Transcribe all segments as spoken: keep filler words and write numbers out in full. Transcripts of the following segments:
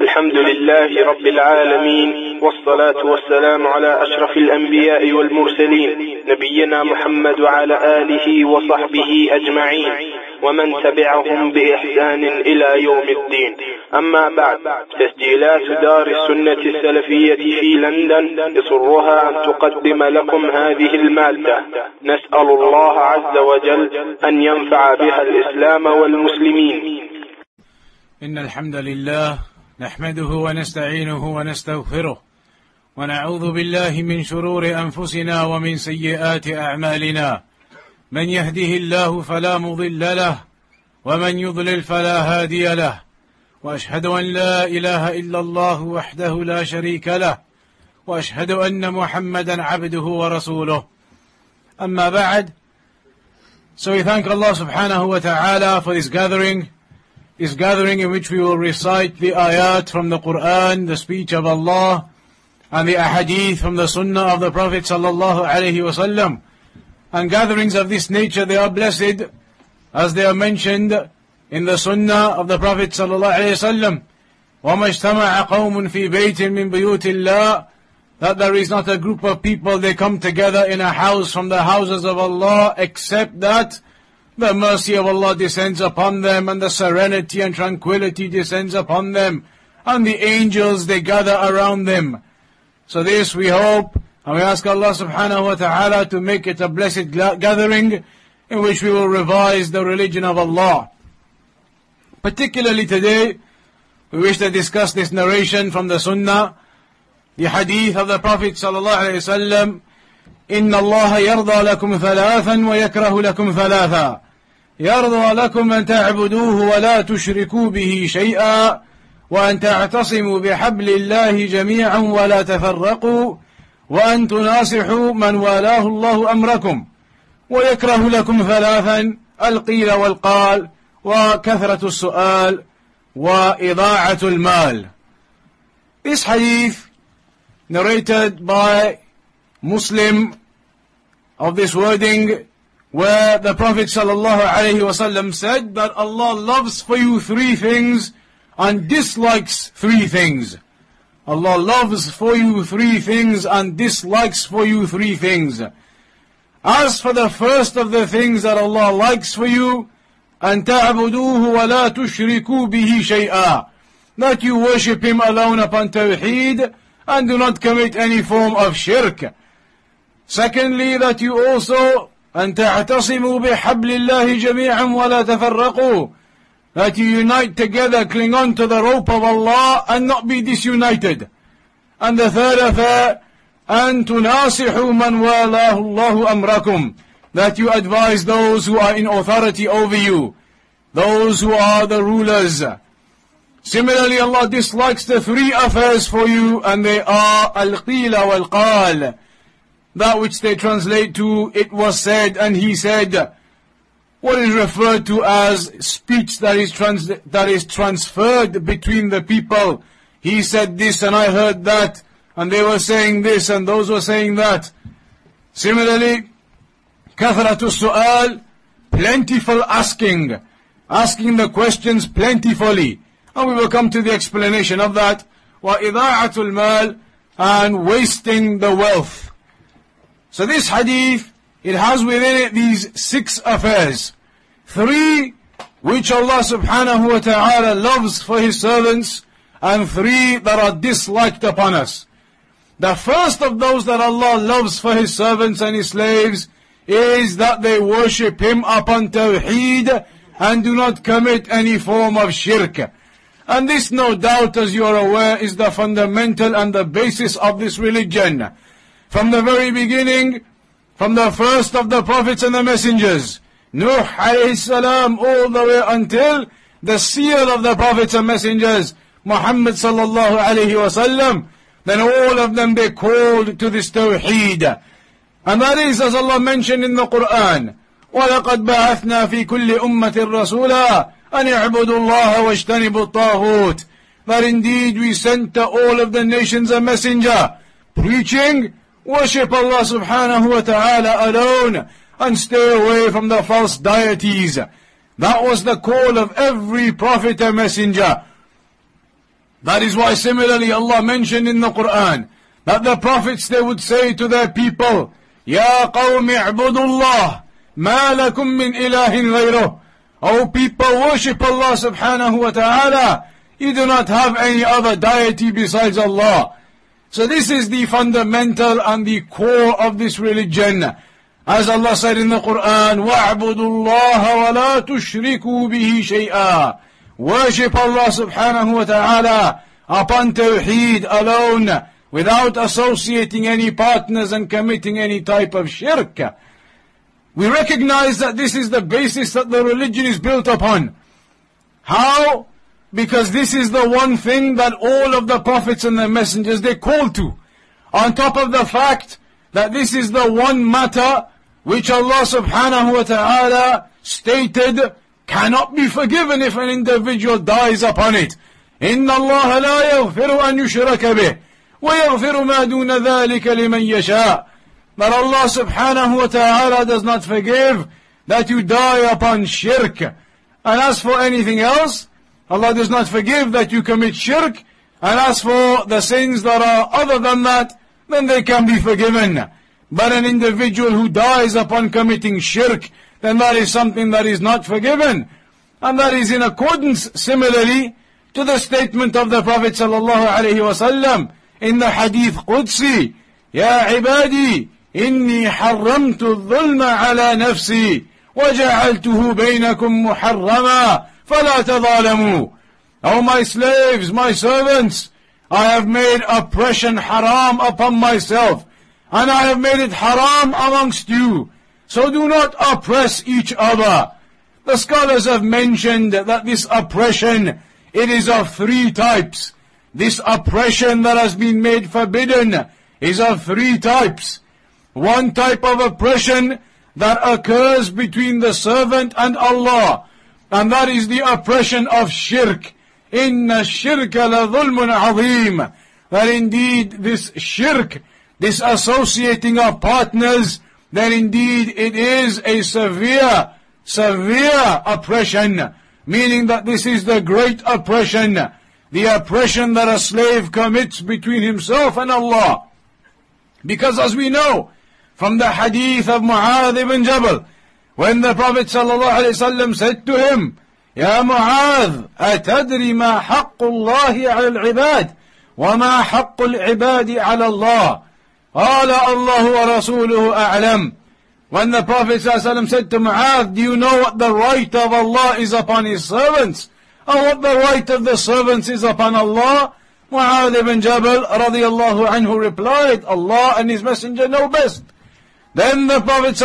الحمد لله رب العالمين، والصلاة والسلام على أشرف الأنبياء والمرسلين نبينا محمد وعلى آله وصحبه أجمعين ومن تبعهم بإحسان إلى يوم الدين. أما بعد، تسجيلات دار السنة السلفية في لندن يسرها أن تقدم لكم هذه المادة. نسأل الله عز وجل أن ينفع بها الإسلام والمسلمين. إن الحمد لله نحمده ونستعينه ونستغفره ونعوذ بالله من شرور أنفسنا ومن سيئات أعمالنا. من يهده الله فلا مضل له ومن يضلل فلا هادي له، وأشهد أن لا إله إلا الله وحده لا شريك له، وأشهد أن محمدا عبده ورسوله. أما بعد, so we thank Allah subhanahu wa ta'ala for this gathering This gathering in which we will recite the ayat from the Quran, the speech of Allah, and the ahadith from the sunnah of the Prophet sallallahu alaihi wasallam. And gatherings of this nature, they are blessed, as they are mentioned in the sunnah of the Prophet sallallahu alaihi wasallam. وَمَا اجْتَمَعَ قَوْمٌ فِي بَيْتٍ مِّن بُيُوتِ اللَّهِ, that there is not a group of people, they come together in a house from the houses of Allah, except that the mercy of Allah descends upon them, and the serenity and tranquility descends upon them, and the angels, they gather around them. So this we hope, and we ask Allah subhanahu wa ta'ala to make it a blessed gathering in which we will revise the religion of Allah. Particularly today, we wish to discuss this narration from the Sunnah, the hadith of the Prophet sallallahu alayhi wa sallam, إن الله يرضى لكم ثلاثا ويكره لكم ثلاثا يرضى لكم أن تعبدوه ولا تشركوا به شيئا وأن تعتصموا بحبل الله جميعا ولا تفرقوا وأن تناصحوا من والاه الله أمركم ويكره لكم ثلاثا القيل والقال وكثرة السؤال وإضاعة المال. This hadith narrated by Muslim of this wording, where the Prophet sallallahu alaihi wasallam said that Allah loves for you three things and dislikes three things. Allah loves for you three things and dislikes for you three things. As for the first of the things that Allah likes for you, أن تعبدوه ولا تشركوا به شيئا, that you worship Him alone upon tawheed and do not commit any form of shirk. Secondly, that you also أن تعتصموا بحبل الله جميعا ولا تفرقوا, that you unite together, cling on to the rope of Allah and not be disunited. And the third affair, أن تناصحوا من والاه الله أمركم, that you advise those who are in authority over you, those who are the rulers. Similarly, Allah dislikes the three affairs for you, and they are al-qila wal-qal, that which they translate to it was said and he said, what is referred to as speech that is trans that is transferred between the people. He said this and I heard that, and they were saying this and those were saying that. Similarly, kathratu su'al, plentiful asking, asking the questions plentifully, and we will come to the explanation of that. Wa ida'atul mal, and wasting the wealth. So this hadith, it has within it these six affairs. Three which Allah subhanahu wa ta'ala loves for His servants, and three that are disliked upon us. The first of those that Allah loves for His servants and His slaves is that they worship Him upon tawheed and do not commit any form of shirk. And this, no doubt, as you are aware, is the fundamental and the basis of this religion. From the very beginning, from the first of the prophets and the messengers, Nuh alayhi salam, all the way until the seal of the prophets and messengers, Muhammad sallallahu alayhi wasallam, then all of them, they called to this tawheed. And that is, as Allah mentioned in the Quran, وَلَقَدْ بَعَثْنَا فِي كُلِّ أُمَّةٍ رَسُولًا أَنِ اعْبُدُوا اللَّهَ وَاجْتَنِبُوا الطَّاغُوتِ, that indeed we sent to all of the nations a messenger, preaching, worship Allah subhanahu wa ta'ala alone, and stay away from the false deities. That was the call of every prophet and messenger. That is why similarly Allah mentioned in the Quran that the prophets, they would say to their people, Ya qawmi a'budullah, ma lakum min ilahin ghayruh. O people, worship Allah subhanahu wa ta'ala. You do not have any other deity besides Allah. So this is the fundamental and the core of this religion. As Allah said in the Quran, وَاعْبُدُوا اللَّهَ وَلَا تُشْرِكُوا بِهِ شَيْئًا. Worship Allah subhanahu wa ta'ala upon tawheed alone, without associating any partners and committing any type of shirk. We recognize that this is the basis that the religion is built upon. How? Because this is the one thing that all of the prophets and the messengers, they call to. On top of the fact that this is the one matter which Allah subhanahu wa ta'ala stated cannot be forgiven if an individual dies upon it. إِنَّ اللَّهَ لَا يَغْفِرُ أَن يُشْرَكَ بِهِ وَيَغْفِرُ مَا دُونَ ذَلِكَ لِمَنْ يَشَاءُ. That Allah subhanahu wa ta'ala does not forgive that you die upon shirk. And as for anything else, Allah does not forgive that you commit shirk. And as for the sins that are other than that, then they can be forgiven. But an individual who dies upon committing shirk, then that is something that is not forgiven. And that is in accordance, similarly, to the statement of the Prophet sallallahu alayhi wa sallam in the Hadith Qudsi, Ya ibadi, inni harramtu dhulma ala nafsi, وَجَعَلْتُهُ بَيْنَكُمْ مُحَرَّمًا فَلَا تَظَالَمُوا. O my slaves, my servants, I have made oppression haram upon myself, and I have made it haram amongst you. So do not oppress each other. The scholars have mentioned that this oppression, it is of three types. This oppression that has been made forbidden is of three types. One type of oppression that occurs between the servant and Allah, and that is the oppression of shirk. Inna shirka la dhulmun azim. That indeed this shirk, this associating of partners, then indeed it is a severe, severe oppression. Meaning that this is the great oppression, the oppression that a slave commits between himself and Allah. Because as we know from the hadith of Mu'adh ibn Jabal, when the Prophet ﷺ said to him, Ya Mu'adh, أتدري ما حق الله على العباد وما حق العباد على الله؟ قال الله ورسوله أعلم. When the Prophet ﷺ said to Mu'adh, do you know what the right of Allah is upon His servants? And what the right of the servants is upon Allah? Mu'adh ibn Jabal radiyallahu anhu replied, Allah and His Messenger know best. Then the Prophet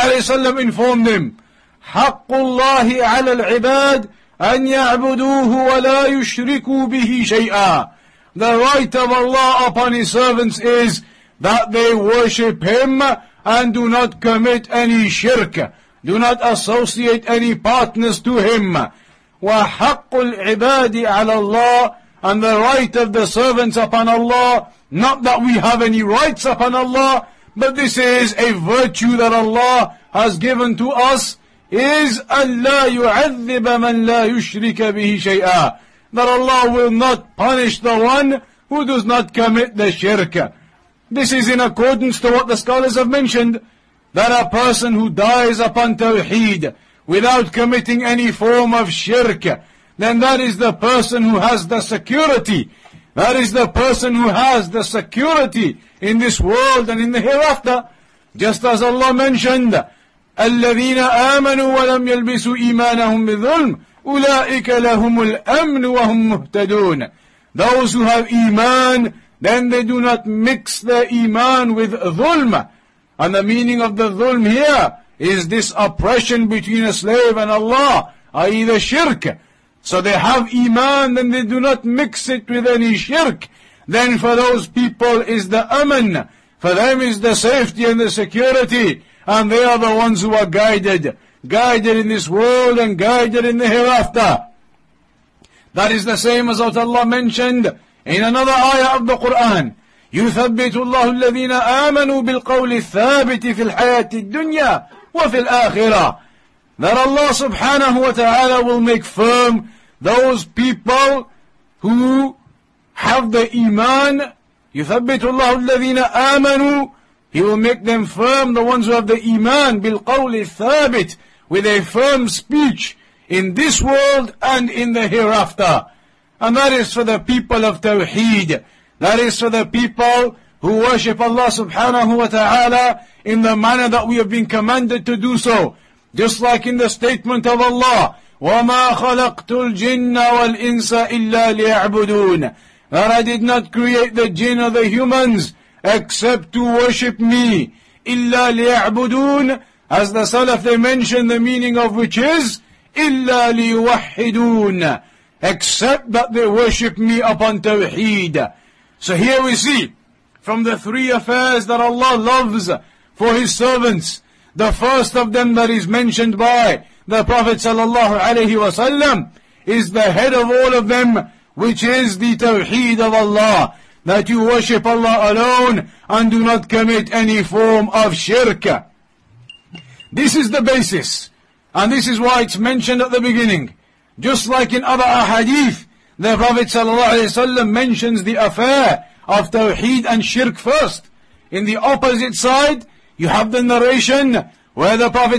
ﷺ informed him, حق الله على العباد أن يعبدوه ولا يشركوا به شيئا. The right of Allah upon His servants is that they worship Him and do not commit any shirk, do not associate any partners to Him. وَحَقُّ الْعِبَادِ عَلَى اللَّهِ. And the right of the servants upon Allah, not that we have any rights upon Allah, but this is a virtue that Allah has given to us, is أَلَّا يُعَذِّبَ مَنْ لَا يُشْرِكَ بِهِ شَيْئًا. That Allah will not punish the one who does not commit the shirk. This is in accordance to what the scholars have mentioned, that a person who dies upon tawheed without committing any form of shirk, then that is the person who has the security. That is the person who has the security in this world and in the hereafter. Just as Allah mentioned, الَّذِينَ آمَنُوا وَلَمْ يَلْبِسُوا إِيمَانَهُمْ بِظُلْمٍ أُولَٰئِكَ لَهُمُ الْأَمْنُ وَهُمْ مُهْتَدُونَ. Those who have iman, then they do not mix their iman with dhulm. And the meaning of the dhulm here is this oppression between a slave and Allah, that is the shirk. So they have iman, then they do not mix it with any shirk. Then for those people is the aman, for them is the safety and the security, and they are the ones who are guided, guided in this world and guided in the hereafter. That is the same as what Allah mentioned in another ayah of the Quran. يُثَبِّتُ اللَّهُ الَّذِينَ آمَنُوا بِالْقَوْلِ الثَّابِتِ فِي الْحَيَاةِ الدُّنْيَا وَفِي الْآخِرَةِ. That Allah subhanahu wa ta'ala will make firm those people who have the iman, يثبت الله الذين آمنوا, He will make them firm, the ones who have the iman, بالقول الثابت, with a firm speech in this world and in the hereafter. And that is for the people of Tawheed. That is for the people who worship Allah subhanahu wa ta'ala in the manner that we have been commanded to do so. Just like in the statement of Allah, وَمَا خَلَقْتُ الْجِنَّ وَالْإِنسَ إِلَّا لِيَعْبُدُونَ, that I did not create the jinn or the humans except to worship me. إِلَّا لِيَعْبُدُونَ, as the Salaf they mention the meaning of which is إِلَّا لِيُوَحِّدُونَ, except that they worship me upon Tawheed. So here we see, from the three affairs that Allah loves for His servants, the first of them that is mentioned by the Prophet sallallahu alaihi wasallam is the head of all of them, which is the Tawheed of Allah, that you worship Allah alone and do not commit any form of shirk. This is the basis, and this is why it's mentioned at the beginning. Just like in other ahadith, the Prophet ﷺ mentions the affair of Tawheed and Shirk first. In the opposite side, you have the narration where the Prophet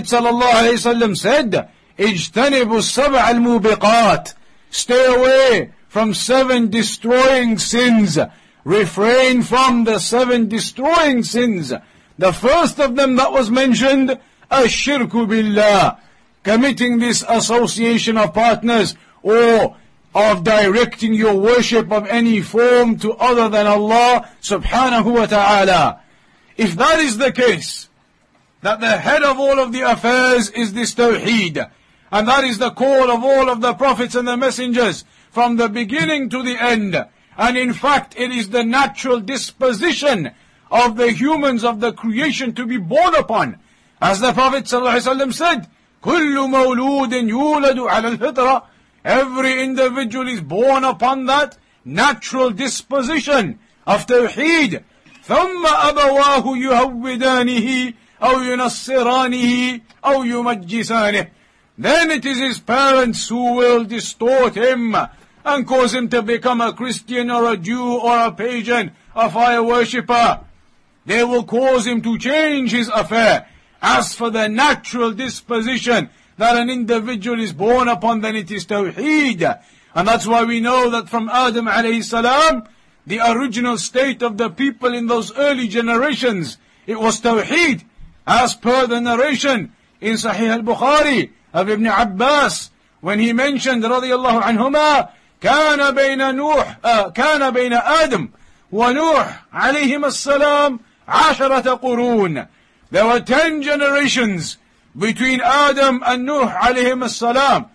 ﷺ said, اجتنبوا السبع الموبقات, stay away from seven destroying sins. Refrain from the seven destroying sins. The first of them that was mentioned, الشرك بالله, committing this association of partners or of directing your worship of any form to other than Allah subhanahu wa ta'ala. If that is the case, that the head of all of the affairs is this Tawheed, and that is the call of all of the prophets and the messengers from the beginning to the end, and in fact it is the natural disposition of the humans of the creation to be born upon. As the Prophet ﷺ said, كُلُّ مَوْلُودٍ يُولَدُ عَلَى الْفِطْرَةِ, every individual is born upon that natural disposition of Tawheed. ثُمَّ أَبَوَاهُ يُهَوِّدَانِهِ أَوْ يُنَصِّرَانِهِ أَوْ يُمَجِّسَانِهِ, then it is his parents who will distort him and cause him to become a Christian or a Jew or a pagan, a fire worshipper. They will cause him to change his affair. As for the natural disposition that an individual is born upon, then it is Tawheed. And that's why we know that from Adam alayhi salam, the original state of the people in those early generations, it was Tawheed. As per the narration in Sahih al-Bukhari of Ibn Abbas, when he mentioned radiyallahu anhuma, كان بين نوح uh, كان بين آدم ونوح عليهما السلام عشرة قرون. There were ten generations between Adam and Nuh عليهما السلام,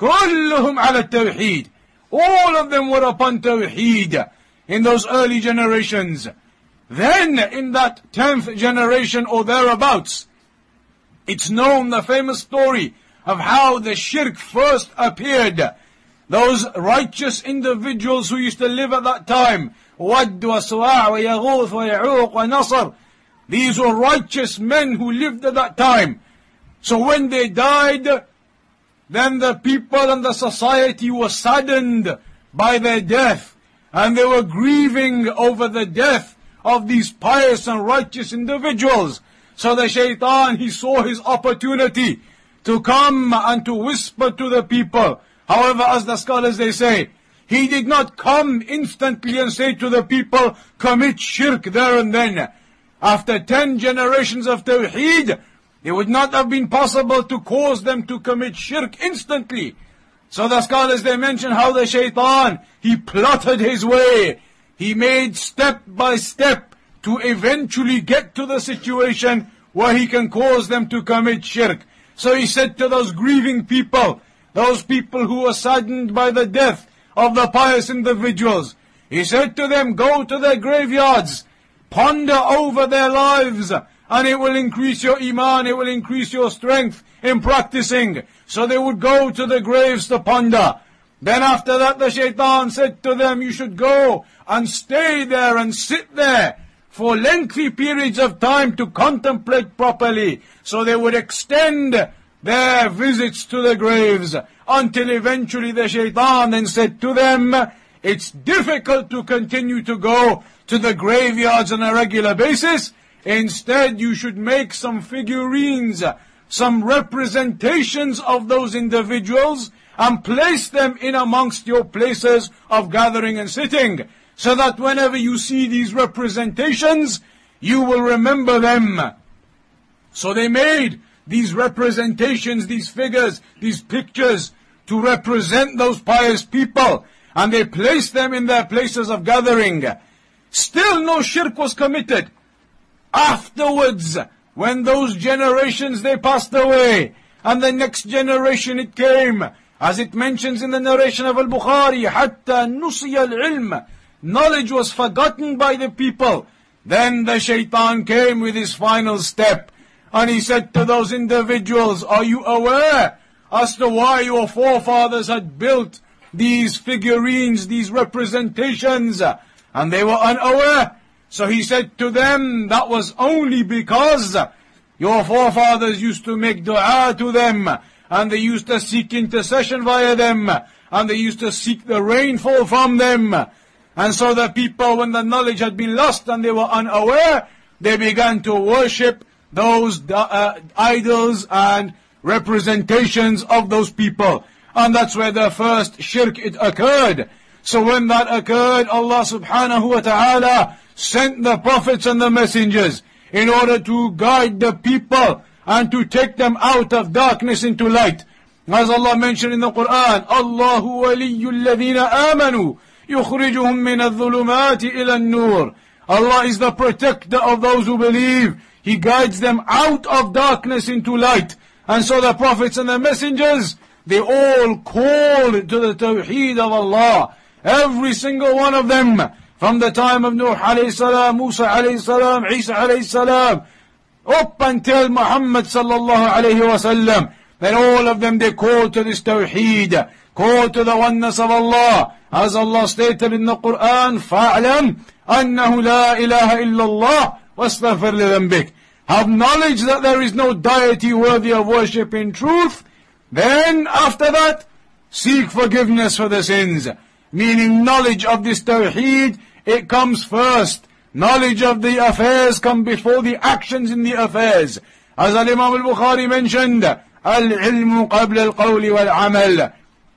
كلهم على التوحيد. All of them were upon Tawheed in those early generations. Then in that tenth generation or thereabouts, it's known the famous story of how the shirk first appeared. Those righteous individuals who used to live at that time, Wad wa Suwa' wa Yaghuth wa Ya'uq wa Nasr, these were righteous men who lived at that time. So when they died, then the people and the society were saddened by their death, and they were grieving over the death of these pious and righteous individuals. So the shaitan, he saw his opportunity to come and to whisper to the people. However, as the scholars they say, he did not come instantly and say to the people, commit shirk there and then. After ten generations of Tawheed, it would not have been possible to cause them to commit shirk instantly. So the scholars they mention how the shaitan, he plotted his way. He made step by step to eventually get to the situation where he can cause them to commit shirk. So he said to those grieving people, those people who were saddened by the death of the pious individuals, he said to them, go to their graveyards, ponder over their lives, and it will increase your iman, it will increase your strength in practicing. So they would go to the graves to ponder. Then after that the shaitan said to them, you should go and stay there and sit there for lengthy periods of time to contemplate properly. So they would extend their visits to the graves until eventually the shaitan then said to them, it's difficult to continue to go to the graveyards on a regular basis. Instead, you should make some figurines, some representations of those individuals, and place them in amongst your places of gathering and sitting, so that whenever you see these representations, you will remember them. So they made these representations, these figures, these pictures, to represent those pious people, and they placed them in their places of gathering. Still no shirk was committed. Afterwards, when those generations, they passed away, and the next generation it came, as it mentions in the narration of Al-Bukhari, حَتَّى نُسِيَ الْعِلْمِ, knowledge was forgotten by the people. Then the shaitan came with his final step, and he said to those individuals, are you aware as to why your forefathers had built these figurines, these representations? And they were unaware. So he said to them, that was only because your forefathers used to make dua to them, and they used to seek intercession via them, and they used to seek the rainfall from them. And so the people, when the knowledge had been lost and they were unaware, they began to worship those uh, idols and representations of those people. And that's where the first shirk it occurred. So when that occurred, Allah subhanahu wa ta'ala sent the prophets and the messengers in order to guide the people and to take them out of darkness into light. As Allah mentioned in the Quran, Allahu waliyyu alladhina amanu yukhrijuhum min adh-dhulumati ila an-nur. Allah is the protector of those who believe. He guides them out of darkness into light. And so the prophets and the messengers, they all called to the tawheed of Allah. Every single one of them, from the time of Nuh alayhi salam, Musa alayhi salam, Isa alayhi salam, up until Muhammad sallallahu alayhi wa sallam. Then all of them, they called to this tawheed, called to the oneness of Allah. As Allah stated in the Quran, فَاعْلَمْ أَنَّهُ لَا إِلَهَ إِلَّا اللَّهِ وَاسْتَغْفِرْ لِذَنْبِكَ. Have knowledge that there is no deity worthy of worship in truth. Then, after that, seek forgiveness for the sins. Meaning knowledge of this tawheed, it comes first. Knowledge of the affairs come before the actions in the affairs. As Al-Imam Al-Bukhari mentioned, Al-ilmu qabla al-qawli wal-amal.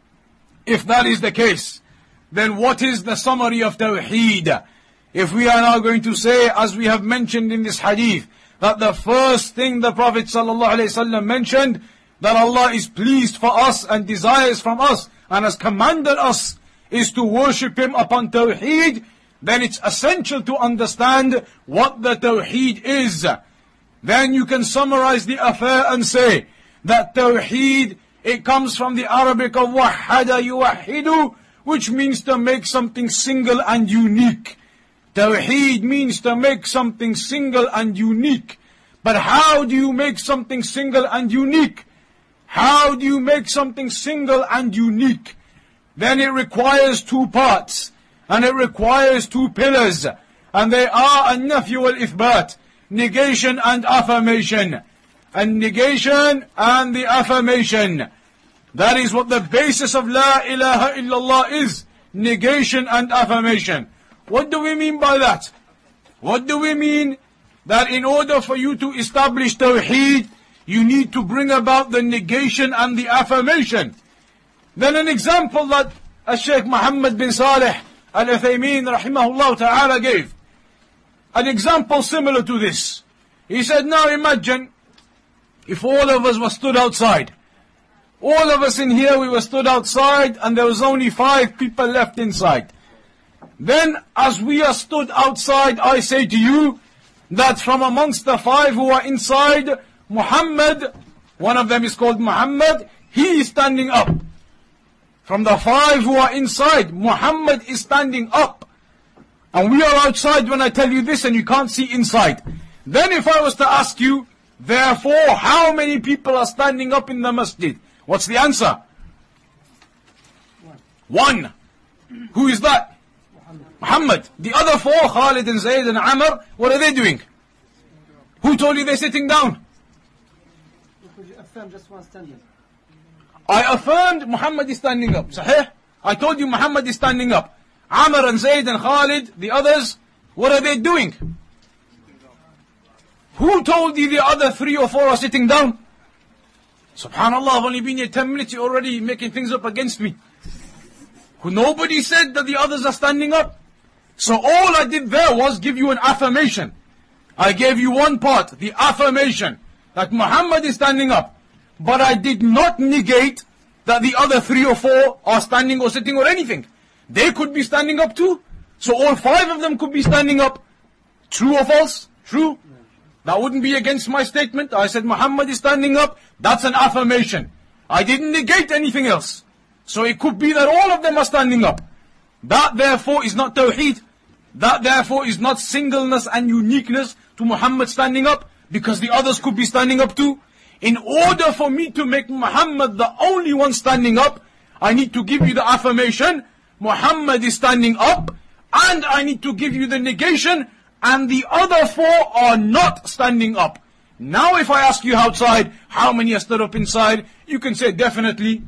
If that is the case, then what is the summary of tawheed? If we are now going to say, as we have mentioned in this hadith, that the first thing the Prophet ﷺ mentioned, that Allah is pleased for us and desires from us and has commanded us, is to worship Him upon tawheed, then it's essential to understand what the tawheed is. Then you can summarize the affair and say that tawheed, it comes from the Arabic of wahhada yuwahhidu, which means to make something single and unique. Tawheed means to make something single and unique. But how do you make something single and unique? How do you make something single and unique? Then it requires two parts, and it requires two pillars, and they are an-nafy wal-ithbat, negation and affirmation. And negation and the affirmation. That is what the basis of La ilaha illallah is. Negation and affirmation. What do we mean by that? What do we mean? That in order for you to establish tawheed, you need to bring about the negation and the affirmation. Then an example that Shaykh Muhammad bin Salih Al-Uthaymeen rahimahullah ta'ala gave. An example similar to this. He said, now imagine if all of us were stood outside. All of us in here, we were stood outside and there was only five people left inside. Then as we are stood outside, I say to you that from amongst the five who are inside, Muhammad, one of them is called Muhammad, he is standing up. From the five who are inside, Muhammad is standing up. And we are outside when I tell you this and you can't see inside. Then if I was to ask you, therefore, how many people are standing up in the masjid? What's the answer? One. One. Who is that? Muhammad. Muhammad. The other four, Khalid and Zayd and Amr, what are they doing? Who told you they're sitting down? Because you affirmed just one standing. I affirmed Muhammad is standing up. Sahih? I told you Muhammad is standing up. Amr and Zayd and Khalid, the others, what are they doing? Who told you the other three or four are sitting down? Subhanallah, I've only been here ten minutes, you're already making things up against me. Nobody said that the others are standing up. So all I did there was give you an affirmation. I gave you one part, the affirmation, that Muhammad is standing up. But I did not negate that the other three or four are standing or sitting or anything. They could be standing up too. So all five of them could be standing up. True or false? True. That wouldn't be against my statement. I said Muhammad is standing up. That's an affirmation. I didn't negate anything else. So it could be that all of them are standing up. That therefore is not tawheed. That therefore is not singleness and uniqueness to Muhammad standing up, because the others could be standing up too. In order for me to make Muhammad the only one standing up, I need to give you the affirmation, Muhammad is standing up, and I need to give you the negation, and the other four are not standing up. Now if I ask you outside, how many are stood up inside? You can say definitely.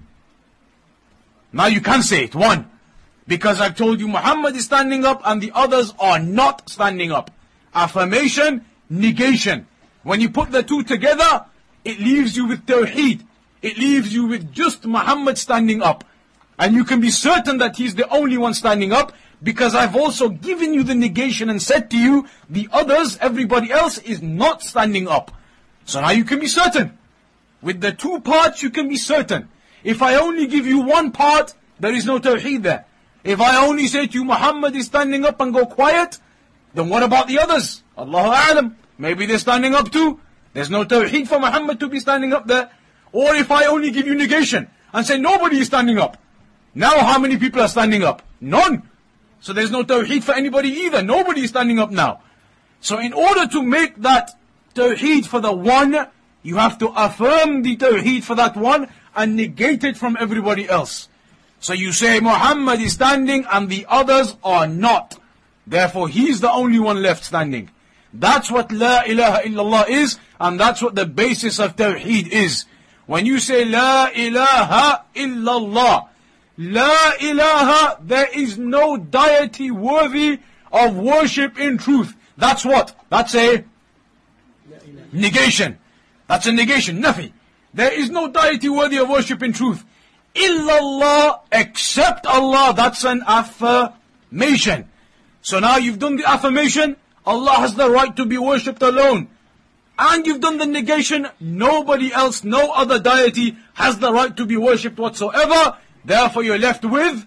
Now you can say it, one. Because I've told you Muhammad is standing up and the others are not standing up. Affirmation, negation. When you put the two together, it leaves you with tawheed. It leaves you with just Muhammad standing up. And you can be certain that he's the only one standing up, because I've also given you the negation and said to you, the others, everybody else is not standing up. So now you can be certain. With the two parts you can be certain. If I only give you one part, there is no tawheed there. If I only say to you, Muhammad is standing up and go quiet, then what about the others? Allahu A'lam. Maybe they're standing up too. There's no tawheed for Muhammad to be standing up there. Or if I only give you negation and say nobody is standing up. Now how many people are standing up? None. So there's no tawheed for anybody either. Nobody is standing up now. So in order to make that tawheed for the one, you have to affirm the tawheed for that one and negate it from everybody else. So you say Muhammad is standing and the others are not. Therefore he's the only one left standing. That's what La ilaha illallah is, and that's what the basis of tawheed is. When you say La ilaha illallah, La ilaha, there is no deity worthy of worship in truth. That's what? That's a negation. That's a negation, nafi. There is no deity worthy of worship in truth. Illallah, except Allah, that's an affirmation. So now you've done the affirmation, Allah has the right to be worshipped alone. And you've done the negation, nobody else, no other deity has the right to be worshipped whatsoever. Therefore you're left with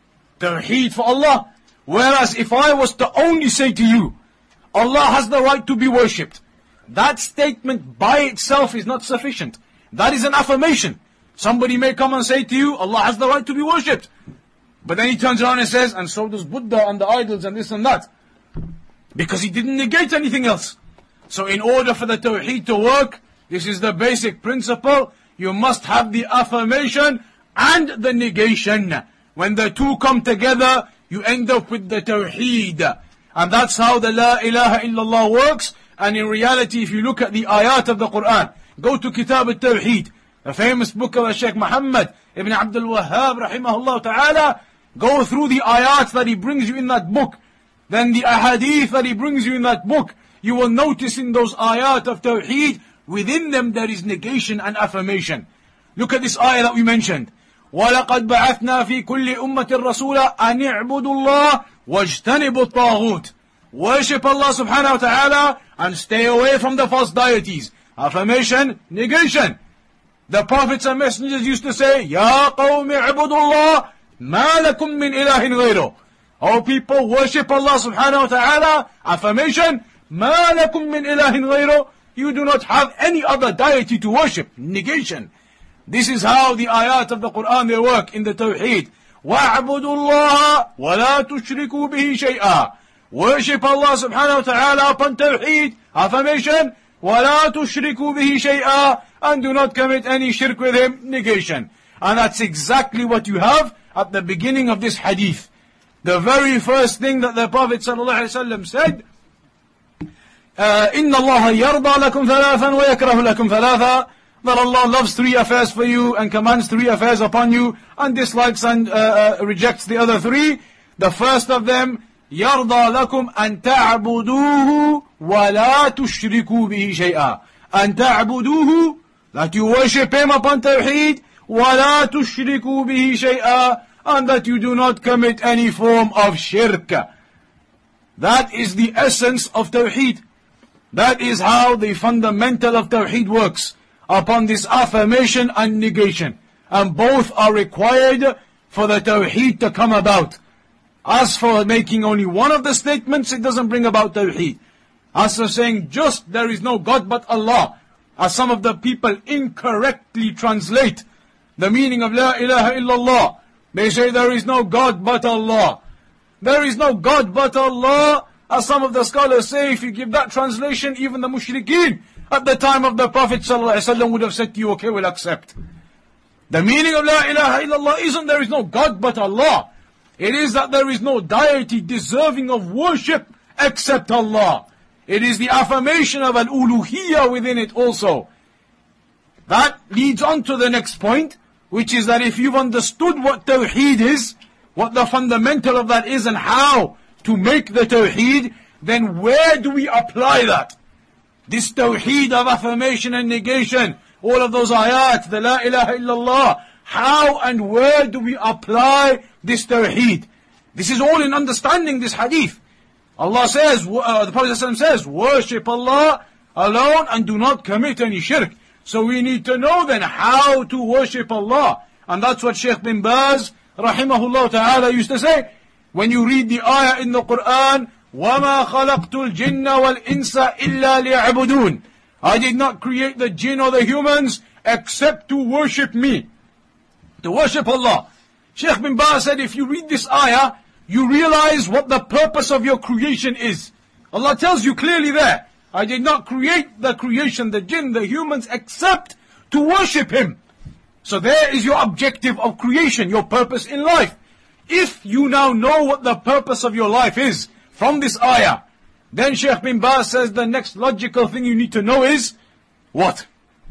tawheed for Allah. Whereas if I was to only say to you, Allah has the right to be worshipped, that statement by itself is not sufficient. That is an affirmation. Somebody may come and say to you, Allah has the right to be worshipped. But then he turns around and says, and so does Buddha and the idols and this and that. Because he didn't negate anything else. So in order for the tawheed to work, this is the basic principle, you must have the affirmation and the negation. When the two come together, you end up with the tawheed. And that's how the La ilaha illallah works. And in reality, if you look at the ayat of the Quran, go to Kitab al-Tawheed, the famous book of Shaykh Muhammad ibn Abdul Wahhab rahimahullah ta'ala, go through the ayat that he brings you in that book. Then the ahadith that he brings you in that book, you will notice in those ayat of Tawheed, within them there is negation and affirmation. Look at this ayah that we mentioned. وَلَقَدْ بَعَثْنَا فِي كُلِّ أُمَّةٍ رَسُولًا أَنِ اعْبُدُوا اللَّهَ وَاجْتَنِبُوا الطَّاغُوتِ. Worship Allah subhanahu wa ta'ala and stay away from the false deities. Affirmation, negation. The prophets and messengers used to say, Ya qawmi ibudullah, ma lakum min ilahin ghayruh. O people, worship Allah subhanahu wa ta'ala. Affirmation, ma lakum min ilahin ghayruh. You do not have any other deity to worship. Negation. This is how the ayat of the Quran they work in the Tawheed. وَاعْبُدُوا اللَّهَ وَلَا تُشْرِكُوا بِهِ شَيْئًا. Worship Allah subhanahu wa ta'ala upon Tawheed. Affirmation, وَلَا تُشْرِكُوا بِهِ شَيْئًا. And do not commit any shirk with him. Negation. And that's exactly what you have at the beginning of this hadith. The very first thing that the Prophet sallallahu alaihi wasallam said, uh, إِنَّ اللَّهَ يَرْضَى لَكُمْ ثَلَاثًا وَيَكْرَهُ لَكُمْ ثَلَاثًا. That Allah loves three affairs for you and commands three affairs upon you and dislikes and uh, uh, rejects the other three. The first of them, يَرْضَى لَكُمْ أَن تَعْبُدُوهُ وَلَا تُشْرِكُوا بِهِ شَيْئًا. أَن تَعْبُدُوهُ, that you worship Him upon Tawheed, وَلَا تُشْرِكُوا بِهِ شَيْئًا, and that you do not commit any form of shirk. That is the essence of Tawheed. That is how the fundamental of Tawheed works, upon this affirmation and negation. And both are required for the Tawheed to come about. As for making only one of the statements, it doesn't bring about Tawheed. As for saying just there is no God but Allah, as some of the people incorrectly translate the meaning of La ilaha illallah. They say there is no God but Allah. There is no God but Allah, as some of the scholars say. If you give that translation, even the mushrikeen at the time of the Prophet ﷺ would have said to you, okay, we'll accept. The meaning of La ilaha illallah isn't there is no God but Allah. It is that there is no deity deserving of worship except Allah. It is the affirmation of al-uluhiyyah within it also. That leads on to the next point, which is that if you've understood what Tawheed is, what the fundamental of that is and how to make the Tawheed, then where do we apply that? This Tawheed of affirmation and negation, all of those ayat, the La ilaha illallah, how and where do we apply this Tawheed? This is all in understanding this hadith. Allah says, uh, the Prophet ﷺ says, worship Allah alone and do not commit any shirk. So we need to know then how to worship Allah. And that's what Shaykh bin Baz, rahimahullah ta'ala, used to say. When you read the ayah in the Quran, وَمَا خَلَقْتُ الْجِنَّ وَالْإِنسَ إِلَّا لِيَعْبُدُونَ. I did not create the jinn or the humans except to worship me. To worship Allah. Shaykh bin Baz said, if you read this ayah, you realize what the purpose of your creation is. Allah tells you clearly there, I did not create the creation, the jinn, the humans, except to worship Him. So there is your objective of creation, your purpose in life. If you now know what the purpose of your life is from this ayah, then Shaykh bin Baz says the next logical thing you need to know is, what?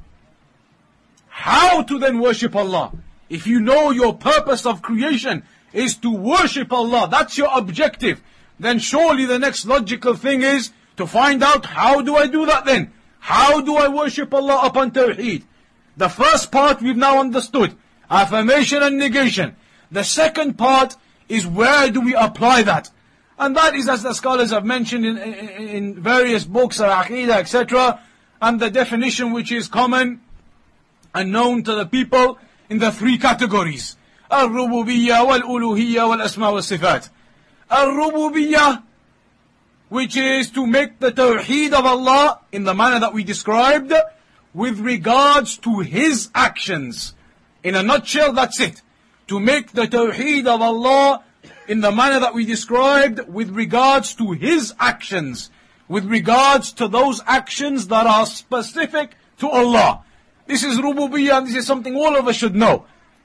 How to then worship Allah. If you know your purpose of creation is to worship Allah, that's your objective, then surely the next logical thing is to find out, how do I do that then? How do I worship Allah upon Tawheed? The first part we've now understood, affirmation and negation. The second part is, where do we apply that? And that is, as the scholars have mentioned in, in, in various books, al-Aqidah, et cetera, and the definition which is common and known to the people in the three categories. Al-Rububiyyah, wal-Uluhiyyah, wal-Asma wal-Sifat. Al-Rububiyyah, which is to make the Tawheed of Allah in the manner that we described, with regards to His actions. In a nutshell, that's it. To make the Tawheed of Allah in the manner that we described, with regards to His actions, with regards to those actions that are specific to Allah. This is Rububiyyah, and this is something all of us should know.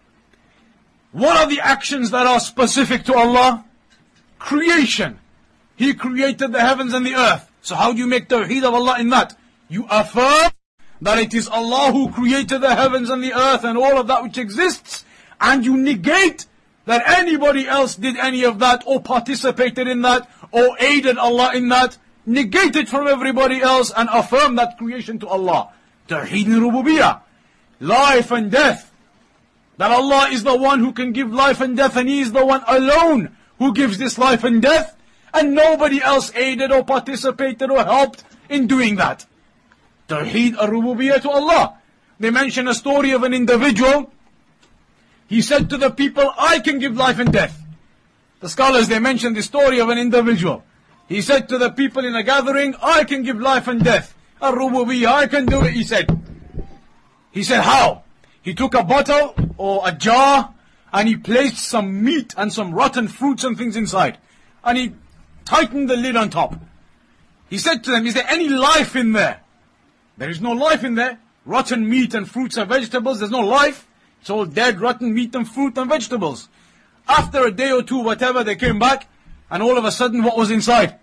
What are the actions that are specific to Allah? Creation. He created the heavens and the earth. So how do you make Tawheed of Allah in that? You affirm that it is Allah who created the heavens and the earth and all of that which exists, and you negate that anybody else did any of that, or participated in that, or aided Allah in that. Negate it from everybody else and affirm that creation to Allah. Tawheed al-Rububiyyah. Life and death. That Allah is the one who can give life and death, and He is the one alone who gives this life and death, and nobody else aided or participated or helped in doing that. Tawheed al-Rububiyyah to Allah. They mention a story of an individual. He said to the people, I can give life and death. The scholars, they mention the story of an individual. He said to the people in a gathering, I can give life and death. Al-Rububiyyah, I can do it, he said. He said, how? He took a bottle or a jar, and he placed some meat and some rotten fruits and things inside. And he tightened the lid on top. He said to them, is there any life in there? There is no life in there. Rotten meat and fruits and vegetables, there's no life. It's all dead, rotten meat and fruit and vegetables. After a day or two, whatever, they came back, and all of a sudden, what was inside?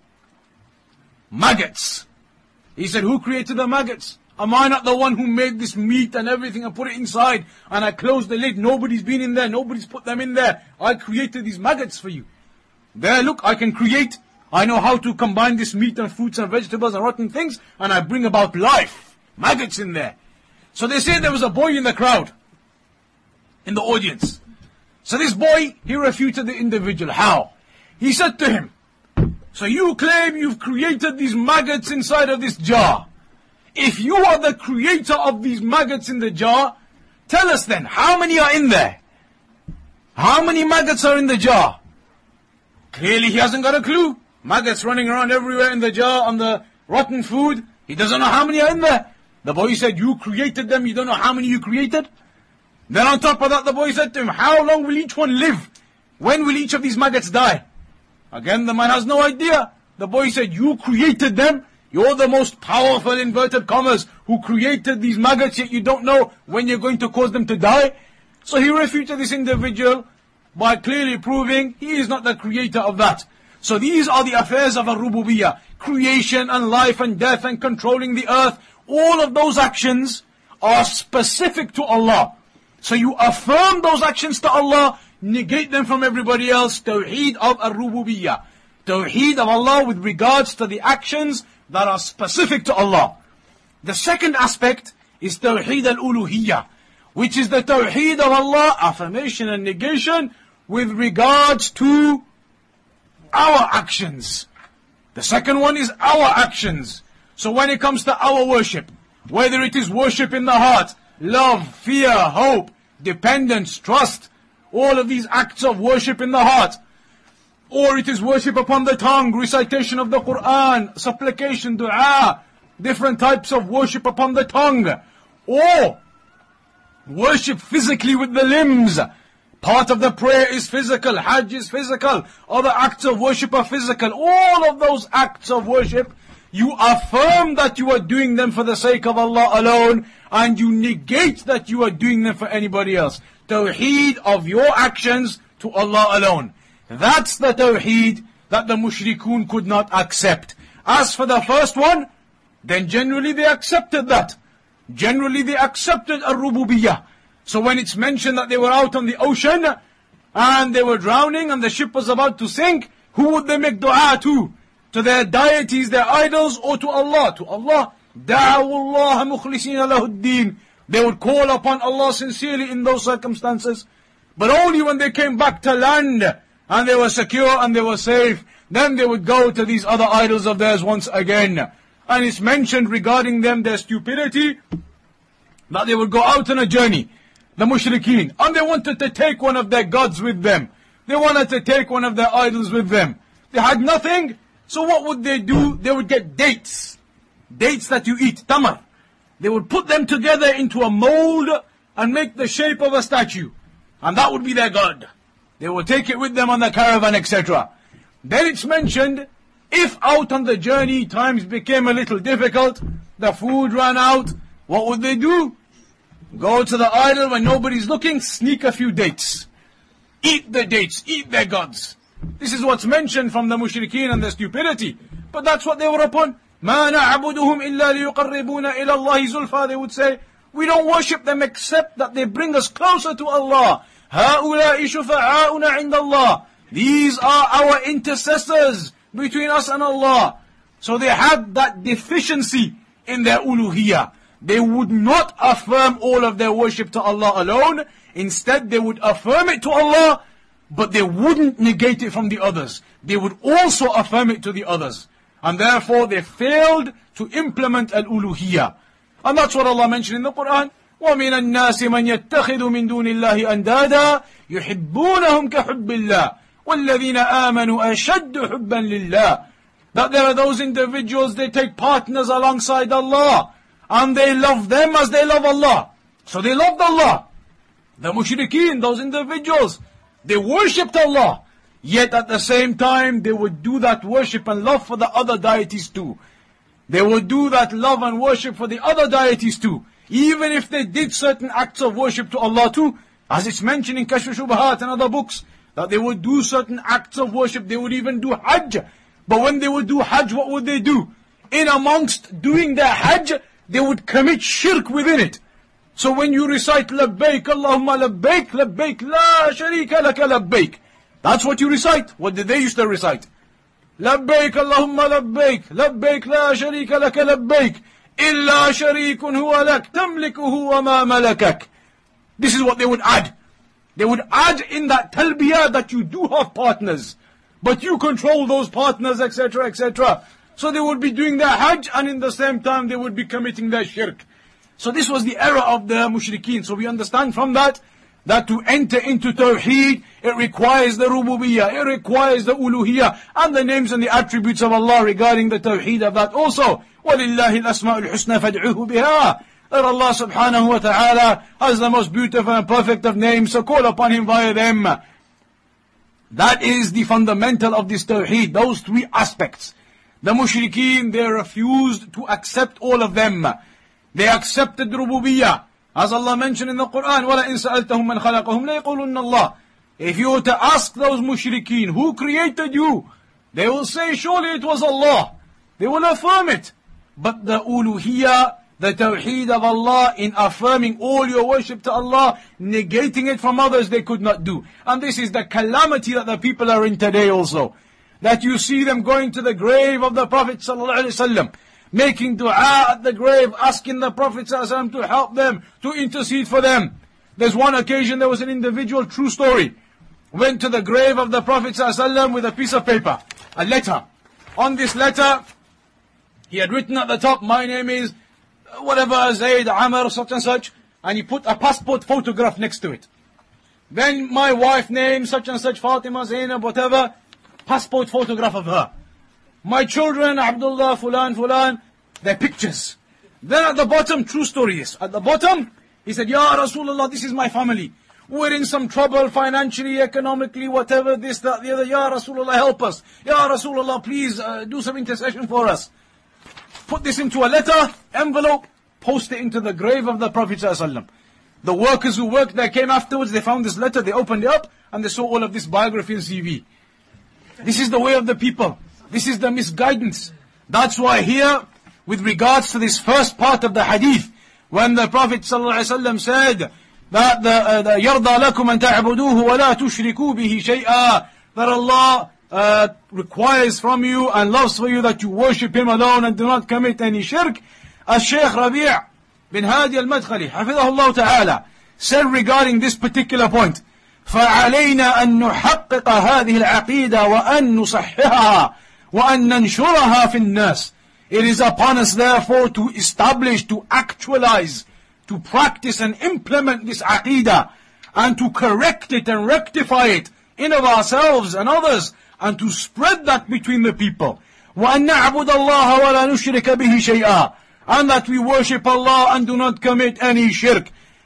Maggots. He said, who created the maggots? Am I not the one who made this meat and everything and put it inside, and I closed the lid? Nobody's been in there, nobody's put them in there. I created these maggots for you. There, look, I can create. I know how to combine this meat and fruits and vegetables and rotten things, and I bring about life. Maggots in there. So they say there was a boy in the crowd, in the audience. So this boy, he refuted the individual. How? He said to him, so you claim you've created these maggots inside of this jar. If you are the creator of these maggots in the jar, tell us then, how many are in there? How many maggots are in the jar? Clearly he hasn't got a clue. Maggots running around everywhere in the jar on the rotten food. He doesn't know how many are in there. The boy said, you created them, you don't know how many you created? Then on top of that, the boy said to him, how long will each one live? When will each of these maggots die? Again, the man has no idea. The boy said, you created them. You're the most powerful, inverted commas, who created these maggots, yet you don't know when you're going to cause them to die. So he refuted this individual by clearly proving he is not the creator of that. So these are the affairs of Ar-Rububiyyah. Creation and life and death and controlling the earth. All of those actions are specific to Allah. So you affirm those actions to Allah, negate them from everybody else. Tawheed of Ar-Rububiyyah. Tawheed of Allah with regards to the actions that are specific to Allah. The second aspect is Tawheed al-Uluhiyyah, which is the Tawheed of Allah, affirmation and negation, with regards to our actions. The second one is our actions. So when it comes to our worship, whether it is worship in the heart, love, fear, hope, dependence, trust, all of these acts of worship in the heart, or it is worship upon the tongue, recitation of the Quran, supplication, dua, different types of worship upon the tongue, or worship physically with the limbs. Part of the prayer is physical, Hajj is physical, other acts of worship are physical. All of those acts of worship, you affirm that you are doing them for the sake of Allah alone, and you negate that you are doing them for anybody else. Tawheed of your actions to Allah alone. That's the Tawheed that the mushrikun could not accept. As for the first one, then generally they accepted that. Generally they accepted Ar-Rububiyyah. So when it's mentioned that they were out on the ocean, and they were drowning, and the ship was about to sink, who would they make dua to? To their deities, their idols, or to Allah? To Allah. Da'u Allah mukhlisina lahu-d-din. They would call upon Allah sincerely in those circumstances. But only when they came back to land, and they were secure and they were safe, then they would go to these other idols of theirs once again. And it's mentioned regarding them, their stupidity, that they would go out on a journey, the mushrikeen, and they wanted to take one of their gods with them. They wanted to take one of their idols with them. They had nothing, so what would they do? They would get dates. Dates that you eat, tamar. They would put them together into a mold and make the shape of a statue. And that would be their god. They would take it with them on the caravan, et cetera. Then it's mentioned, if out on the journey times became a little difficult, the food ran out, what would they do? Go to the idol when nobody's looking, sneak a few dates. Eat the dates, eat their gods. This is what's mentioned from the mushrikeen and their stupidity. But that's what they were upon. مَا نَعْبُدُهُمْ إِلَّا لِيُقَرِّبُونَ إِلَى اللَّهِ زُلْفَى. They would say, we don't worship them except that they bring us closer to Allah. هَؤُلَاءِ شُفَعَاؤُنَا عِنْدَ اللَّهِ. These are our intercessors between us and Allah. So they had that deficiency in their uluhiyyah. They would not affirm all of their worship to Allah alone. Instead, they would affirm it to Allah, but they wouldn't negate it from the others. They would also affirm it to the others. And therefore, they failed to implement al-uluhiyyah. And that's what Allah mentioned in the Quran. وَمِنَ النَّاسِ مَنْ يَتَّخِذُ مِن دُونِ اللَّهِ أَنْدَادًا يُحِبُّونَهُمْ كَحُبِّ اللَّهِ وَالَّذِينَ آمَنُوا أَشَدُّ حُبًّا لِلَّهِ. That there are those individuals, they take partners alongside Allah, and they love them as they love Allah. So they loved Allah. The mushrikeen, those individuals, they worshipped Allah. Yet at the same time, they would do that worship and love for the other deities too. They would do that love and worship for the other deities too. Even if they did certain acts of worship to Allah too, as it's mentioned in Kashf Shubahat and other books, that they would do certain acts of worship, they would even do Hajj. But when they would do Hajj, what would they do? In amongst doing their Hajj, they would commit shirk within it. So when you recite Labbaik Allahumma Labbaik, Labbaik La Sharika Laka Labbaik, That's what you recite. What did they used to recite? لبيك اللهم لبيك لبيك لا شريك لك لبيك إلا شريك هو لك تملكه وما ملكك. This is what they would add. They would add in that talbiyah that you do have partners, but you control those partners, et cetera, et cetera. So they would be doing their hajj, and in the same time they would be committing their shirk. So this was the error of the mushrikeen. So we understand from that, that to enter into Tawheed, it requires the Rububiyyah, it requires the Uluhiyyah, and the names and the attributes of Allah regarding the Tawheed of that also. وَلِلَّهِ الْأَسْمَاءُ الْحُسْنَى فَادْعُوهُ بِهَا. That Allah subhanahu wa ta'ala has the most beautiful and perfect of names, so call upon Him via them. That is the fundamental of this Tawheed, those three aspects. The mushrikeen, they refused to accept all of them. They accepted Rububiyyah. As Allah mentioned in the Quran, وَلَئِن سَأَلْتَهُمْ مَنْ خَلَقَهُمْ لَيَقُولُنَّ اللَّهِ. If you were to ask those mushrikeen, who created you? They will say, surely it was Allah. They will affirm it. But the uluhiyyah, the tawheed of Allah, in affirming all your worship to Allah, negating it from others, they could not do. And this is the calamity that the people are in today also. That you see them going to the grave of the Prophet ﷺ, making dua at the grave, asking the Prophet ﷺ to help them, to intercede for them. There's one occasion, there was an individual, true story, went to the grave of the Prophet ﷺ with a piece of paper, a letter. On this letter, he had written at the top, my name is whatever, Zayd, Amr, such and such, and he put a passport photograph next to it. Then my wife name, such and such, Fatima, Zainab, whatever, passport photograph of her. My children, Abdullah, Fulan, Fulan, their pictures. Then at the bottom, true story is, at the bottom, he said, Ya Rasulullah, this is my family. We're in some trouble financially, economically, whatever, this, that, the other. Ya Rasulullah, help us. Ya Rasulullah, please uh, do some intercession for us. Put this into a letter, envelope, post it into the grave of the Prophet ﷺ. The workers who worked there came afterwards, they found this letter, they opened it up, and they saw all of this biography and C V. This is the way of the people. This is the misguidance. That's why here, with regards to this first part of the hadith, when the Prophet ﷺ said that the يَرْضَى لَكُمْ أَن تَعْبُدُوهُ وَلَا تُشْرِكُوا بِهِ شَيْئًا, that Allah uh, requires from you and loves for you that you worship Him alone and do not commit any shirk. As Shaykh Rabi' bin Hadi al-Madkhali, حفظه الله تعالى, said regarding this particular point, فَعَلَيْنَا أَن نُحَقِّقَ هَذِهِ الْعَقِيدَةَ وَأَن نُصَحِّحَهَا وَأَن نَنْشُرَهَا فِي النَّاسِ. It is upon us therefore to establish, to actualize, to practice and implement this aqidah, and to correct it and rectify it in of ourselves and others, and to spread that between the people. وَأَن نَعْبُدَ اللَّهَ وَلَا نُشْرِكَ بِهِ شَيْئًا, and that we worship Allah and do not commit any shirk.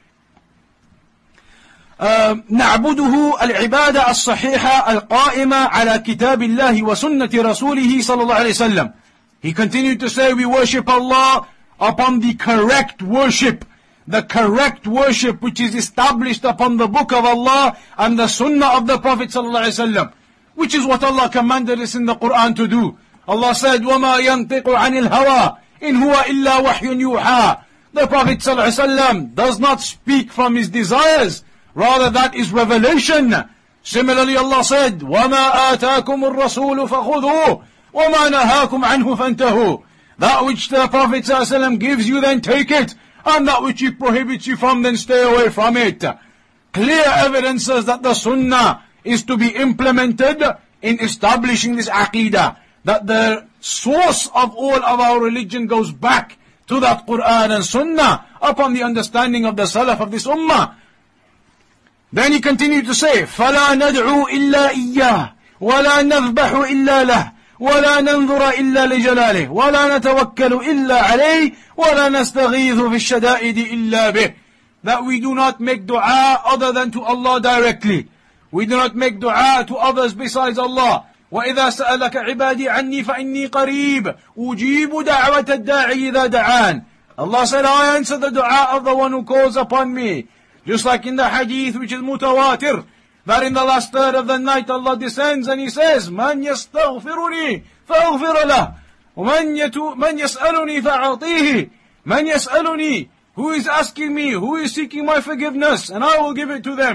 نعبده العبادة الصحيحة القائمة على كتاب الله وسنة رسوله صلى الله عليه وسلم. He continued to say, we worship Allah upon the correct worship, the correct worship which is established upon the book of Allah and the sunnah of the Prophet صلى الله عليه وسلم, which is what Allah commanded us in the Quran to do. Allah said, وَمَا يَنْطِقُ عَنِ الْهَوَىٰ إِنْ هُوَ إِلَّا وَحْيٌ يُوحَىٰ. The Prophet صلى الله عليه وسلم does not speak from his desires, rather that is revelation. Similarly, Allah said, وَمَا آتَاكُمُ الرَّسُولُ فَخُذُوهُ وَمَا نَهَاكُمْ عَنْهُ فَانْتَهُوا. That which the Prophet ﷺ gives you, then take it, and that which he prohibits you from, then stay away from it. Clear evidences that the sunnah is to be implemented in establishing this aqidah, that the source of all of our religion goes back to that Quran and sunnah upon the understanding of the salaf of this ummah. Then he continued to say, فَلَا نَدْعُو إِلَّا إِيَّاهُ وَلَا نَذْبَحُ إِلَّا لَهُ وَلَا نَنْظُرَ إِلَّا لِجَلَالِهِ وَلَا نَتَوَكَّلُ إِلَّا عَلَيْهِ وَلَا نَسْتَغِيثُ فِي الشَّدَائِدِ إِلَّا بِهِ. That we do not make dua other than to Allah directly. We do not make dua to others besides Allah. وَإِذَا سَأَلَكَ عِبَادِي عَنِّي فَإِنِّي قَرِيبٌ أُجِيبُ دَعْوَةَ الدَّاعِي إِذَا دَعَانِ. Allah said, I answer the dua of the one who calls upon me. Just like in the hadith which is mutawatir, that in the last third of the night Allah descends and He says, مَنْ يَسْتَغْفِرُنِي فَأَغْفِرَ لَهُ وَمَنْ يَسْأَلُنِي فَأَعْطِيهِ. مَنْ يَسْأَلُنِي, who is asking me, who is seeking my forgiveness, and I will give it to them.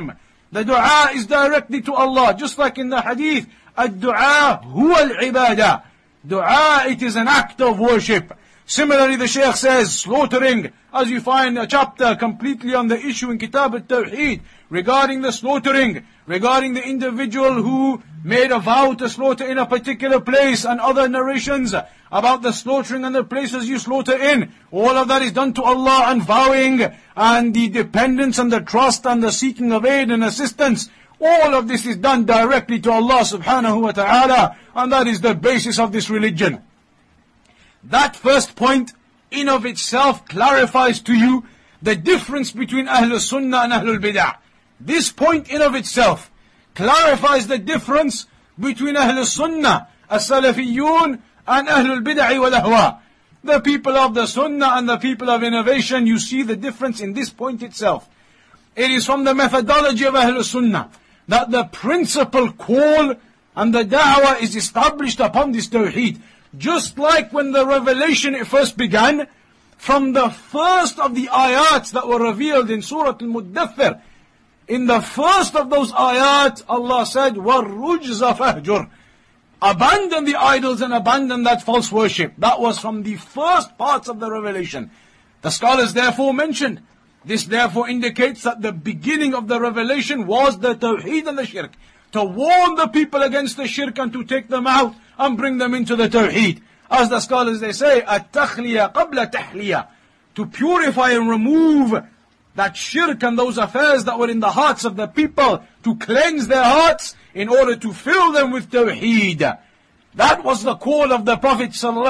The dua is directly to Allah. Just like in the hadith, ad-dua huwa al-ibadah. Dua, it is an act of worship. Similarly, the Shaykh says, slaughtering, as you find a chapter completely on the issue in Kitab al-Tawheed, regarding the slaughtering, regarding the individual who made a vow to slaughter in a particular place, and other narrations about the slaughtering and the places you slaughter in. All of that is done to Allah, and vowing, and the dependence and the trust and the seeking of aid and assistance. All of this is done directly to Allah subhanahu wa ta'ala, and that is the basis of this religion. That first point in of itself clarifies to you the difference between Ahlul Sunnah and Ahlul Bid'ah. This point in of itself clarifies the difference between Ahlul Sunnah, as-Salafiyyun, and Ahlul Bid'ah wal Ahwa. The people of the Sunnah and the people of innovation, you see the difference in this point itself. It is from the methodology of Ahlul Sunnah that the principal call and the da'wah is established upon this tawheed. Just like when the revelation first began, from the first of the ayats that were revealed in Surah Al-Muddathir, in the first of those ayat, Allah said, وَالرُّجْزَ فَهْجُرْ. Abandon the idols and abandon that false worship. That was from the first parts of the revelation. The scholars therefore mentioned, this therefore indicates that the beginning of the revelation was the tawheed and the shirk. To warn the people against the shirk and to take them out and bring them into the tawheed. As the scholars they say, at-takhliya qabla tahliya. To purify and remove that shirk and those affairs that were in the hearts of the people, to cleanse their hearts in order to fill them with tawheed. That was the call of the Prophet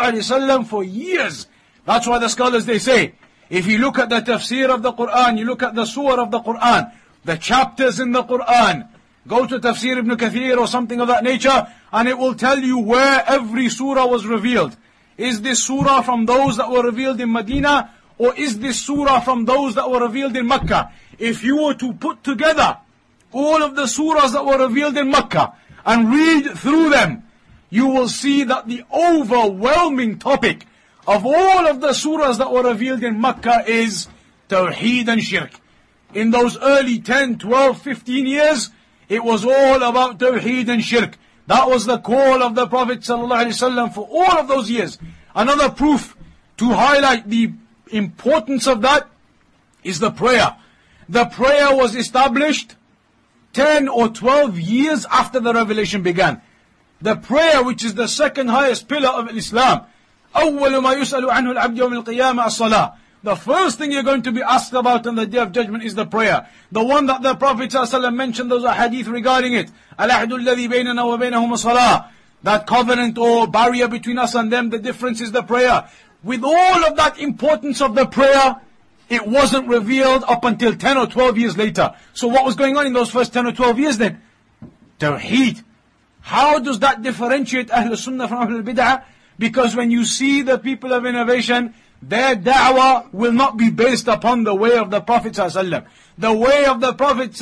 ﷺ for years. That's why the scholars they say, if you look at the tafsir of the Quran, you look at the surah of the Quran, the chapters in the Quran, go to Tafsir Ibn Kathir or something of that nature, and it will tell you where every surah was revealed. Is this surah from those that were revealed in Medina, or is this surah from those that were revealed in Mecca? If you were to put together all of the surahs that were revealed in Mecca and read through them, you will see that the overwhelming topic of all of the surahs that were revealed in Mecca is Tawheed and Shirk. In those early ten, twelve, fifteen years, it was all about Tawheed and Shirk. That was the call of the Prophet ﷺ for all of those years. Another proof to highlight the importance of that is the prayer. The prayer was established ten or twelve years after the revelation began. The prayer, which is the second highest pillar of Islam. أول ما يسأل عنه العبد يوم القيامة الصلاة. The first thing you're going to be asked about on the Day of Judgment is the prayer. The one that the Prophet ﷺ mentioned, those are hadith regarding it. العهد الذي بيننا وبينهم الصلاة. That covenant or barrier between us and them, the difference is the prayer. With all of that importance of the prayer, it wasn't revealed up until ten or twelve years later. So what was going on in those first ten or twelve years then? Tawheed. How does that differentiate Ahlul Sunnah from Ahlul Bid'ah? Because when you see the people of innovation, their da'wah will not be based upon the way of the Prophet ﷺ. The way of the Prophet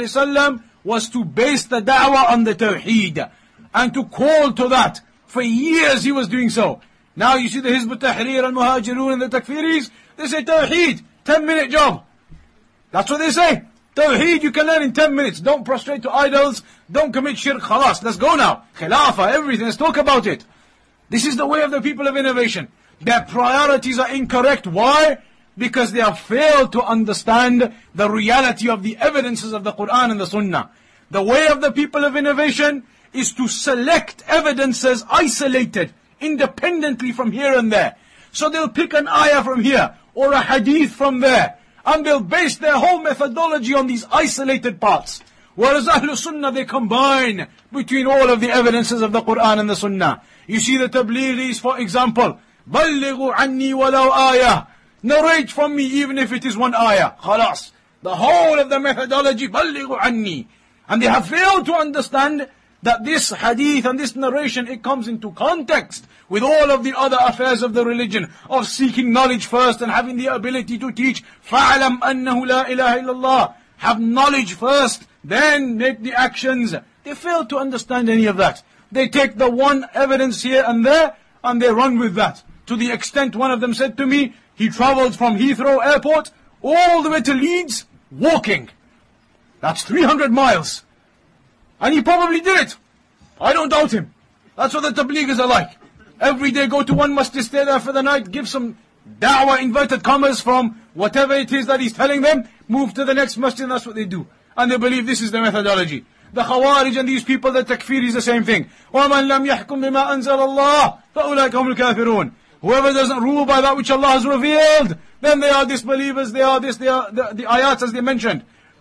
ﷺ was to base the da'wah on the Tawheed and to call to that. For years he was doing so. Now you see the Hizb al-Tahrir and Muhajirun and the Takfiris, they say Tawheed, ten minute job. That's what they say. Tawheed you can learn in ten minutes. Don't prostrate to idols, don't commit shirk, khalas, let's go now. Khilafah, everything, let's talk about it. This is the way of the people of innovation. Their priorities are incorrect. Why? Because they have failed to understand the reality of the evidences of the Quran and the Sunnah. The way of the people of innovation is to select evidences isolated, independently from here and there. So they'll pick an ayah from here, or a hadith from there, and they'll base their whole methodology on these isolated parts. Whereas Ahlul Sunnah, they combine between all of the evidences of the Quran and the Sunnah. You see the Tabligis, for example, بَلِّغُوا عَنِّي وَلَوْ آيَةً. Narrate from me even if it is one ayah. Khalas. The whole of the methodology, بَلِّغُوا عَنِّي. And they have failed to understand that this hadith and this narration, it comes into context with all of the other affairs of the religion, of seeking knowledge first and having the ability to teach. فَعْلَمْ أَنَّهُ لَا إِلَهَ إِلَّا اللَّهِ. Have knowledge first, then make the actions. They fail to understand any of that. They take the one evidence here and there, and they run with that. To the extent one of them said to me, he travelled from Heathrow Airport all the way to Leeds, walking. That's three hundred miles. And he probably did it. I don't doubt him. That's what the Tablighi's are like. Every day go to one masjid, stay there for the night, give some da'wah, inverted commas from whatever it is that he's telling them, move to the next masjid, and that's what they do. And they believe this is the methodology. The Khawarij and these people, the takfir is the same thing. وَمَنْ لَمْ يَحْكُمْ بِمَا أَنزَلَ اللَّهِ فَأُولَٰئِكَ هُمُ الْكَافِرُونَ. Whoever doesn't rule by that which Allah has revealed, then they are disbelievers, they are this, they are the, the ayats as they mentioned.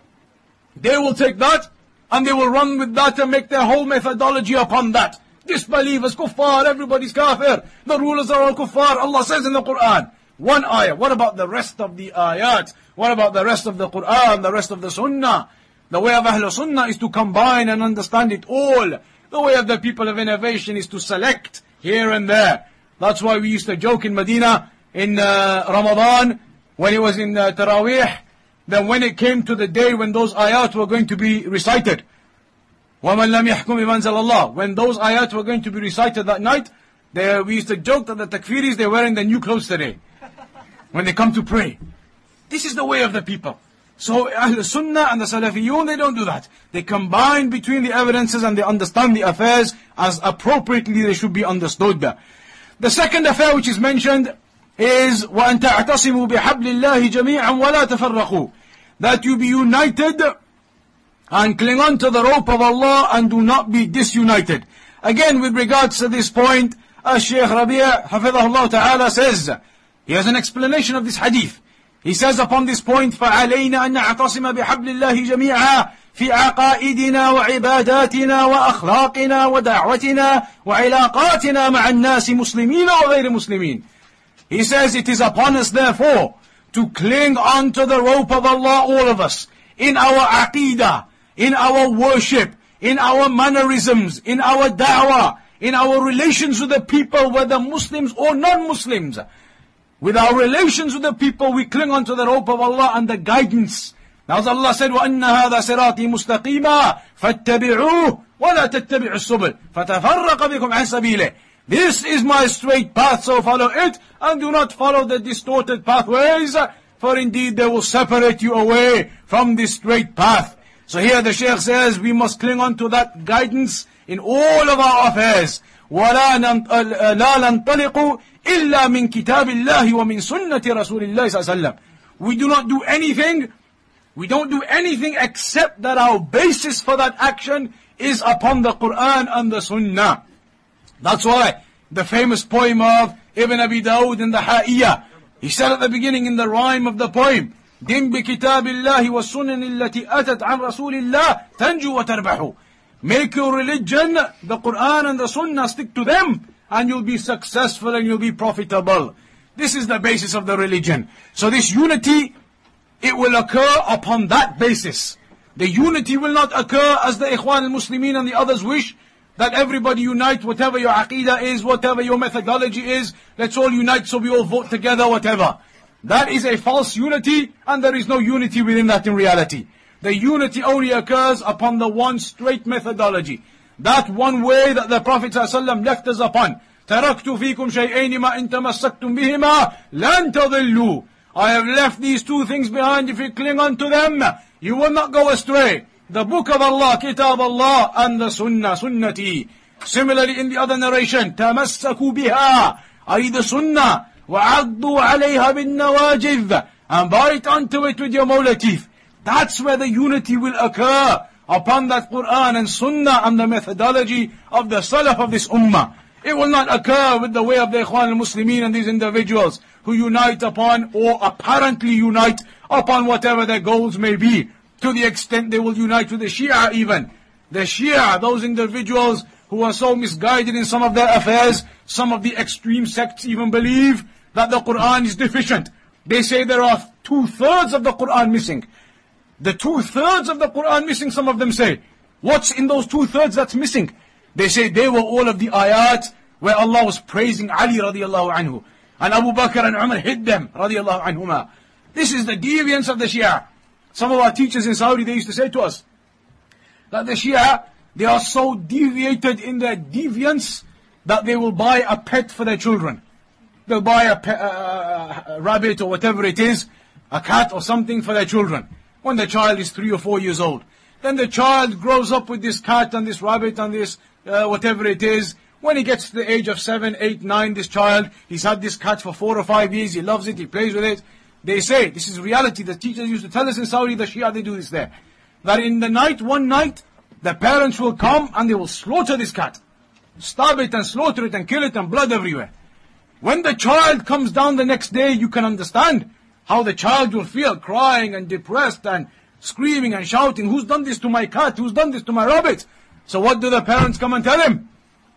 They will take that, and they will run with that and make their whole methodology upon that. Disbelievers, kuffar, everybody's kafir. The rulers are all kuffar. Allah says in the Quran. One ayah. What about the rest of the ayat? What about the rest of the Quran, the rest of the Sunnah? The way of Ahlul Sunnah is to combine and understand it all. The way of the people of innovation is to select here and there. That's why we used to joke in Medina in uh, Ramadan, when it was in uh, Taraweeh, that when it came to the day when those ayat were going to be recited, وَمَنْ لَمْ يَحْكُمْ بِمَا أَنزَلَ اللَّهِ, when those ayat were going to be recited that night, they, we used to joke that the takfiris, they're wearing the new clothes today, when they come to pray. This is the way of the people. So Ahl Sunnah and the Salafiyun, they don't do that. They combine between the evidences and they understand the affairs as appropriately they should be understood. The second affair which is mentioned is وَأَن تَعْتَصِمُوا بِحَبْلِ اللَّهِ جَمِيعًا وَلَا تَفَرَّقُوا, that you be united and cling on to the rope of Allah and do not be disunited. Again, with regards to this point, Shaykh Rabi' Hafidhahullah Ta'ala says, he has an explanation of this hadith. He says upon this point, فَعَلَيْنَا أَن نَعْتَصِمَ بِحَبْلِ اللَّهِ جَمِيعًا في عقائدنا وعباداتنا وأخلاقنا ودعوتنا وعلاقاتنا مع الناس مسلمين وغير مسلمين. He says, it is upon us therefore to cling on to the rope of Allah, all of us, in our aqidah, in our worship, in our mannerisms, in our da'wah, in our relations with the people, whether Muslims or non-Muslims. With our relations with the people, we cling on to the rope of Allah and the guidance. Now as Allah said, وَأَنَّ هَذَا صِرَاطِي مُسْتَقِيمًا فَاتَّبِعُوهُ وَلَا تَتَّبِعُوا السُّبُلَ فَتَفَرَّقَ بِكُمْ عَنْ سَبِيلِهِ. This is my straight path, so follow it, and do not follow the distorted pathways, for indeed they will separate you away from this straight path. So here the Shaykh says, we must cling on to that guidance in all of our affairs. وَلَا نَنْطَلِقُ إِلَّا مِنْ كِتَابِ اللَّهِ وَمِنْ سُنَّةِ رَسُولِ اللَّهِ صلى الله عليه وسلم. We do not do anything, we don't do anything except that our basis for that action is upon the Quran and the Sunnah. That's why the famous poem of Ibn Abi Dawud in the Ha'iyah, he said at the beginning in the rhyme of the poem, دِن بِكِتَابِ اللَّهِ وَالسُّنَّنِ الَّتِي أَتَتْ عَنْ رَسُولِ اللَّهِ تَنْجُوا وَتَرْبَحُوا. Make your religion, the Quran and the Sunnah, stick to them, and you'll be successful and you'll be profitable. This is the basis of the religion. So this unity, it will occur upon that basis. The unity will not occur as the Ikhwan al-Muslimin and the others wish, that everybody unite, whatever your aqidah is, whatever your methodology is, let's all unite so we all vote together, whatever. That is a false unity, and there is no unity within that in reality. The unity only occurs upon the one straight methodology. That one way that the Prophet ﷺ left us upon. تَرَكْتُ فِيكُمْ شَيْئَيْنِ مَا إِن تَمَسَّكْتُمْ بِهِمَا لَن تَضِلُّوا. I have left these two things behind. If you cling on to them, you will not go astray. The book of Allah, Kitab Allah, and the Sunnah, Sunnati. Similarly in the other narration, تَمَسَّكُوا بِهَا, أي the Sunnah, وَعَضُّوا عَلَيْهَا بِالنَّوَاجِذ, and bite onto it with your molar teeth. That's where the unity will occur, upon that Quran and Sunnah and the methodology of the Salaf of this Ummah. It will not occur with the way of the Ikhwan al-Muslimin and these individuals who unite upon, or apparently unite upon whatever their goals may be, to the extent they will unite with the Shia even. The Shia, those individuals who are so misguided in some of their affairs, some of the extreme sects even believe that the Quran is deficient. They say there are two-thirds of the Quran missing. The two-thirds of the Quran missing, some of them say. What's in those two-thirds that's missing? They say they were all of the ayat where Allah was praising Ali radiallahu anhu. And Abu Bakr and Umar hid them radiallahu anhuma. This is the deviance of the Shia. Some of our teachers in Saudi, they used to say to us that the Shia, they are so deviated in their deviance that they will buy a pet for their children. They'll buy a, pet, uh, a rabbit or whatever it is, a cat or something for their children. when the child is three or four years old. Then the child grows up with this cat and this rabbit and this uh, whatever it is. When he gets to the age of seven, eight, nine, this child, he's had this cat for four or five years, he loves it, he plays with it. They say, this is reality, the teachers used to tell us in Saudi, the Shia, they do this there. That in the night, one night, the parents will come and they will slaughter this cat. Stab it and slaughter it and kill it and blood everywhere. When the child comes down the next day, you can understand how the child will feel, crying and depressed and screaming and shouting, who's done this to my cat, who's done this to my rabbit? So what do the parents come and tell him?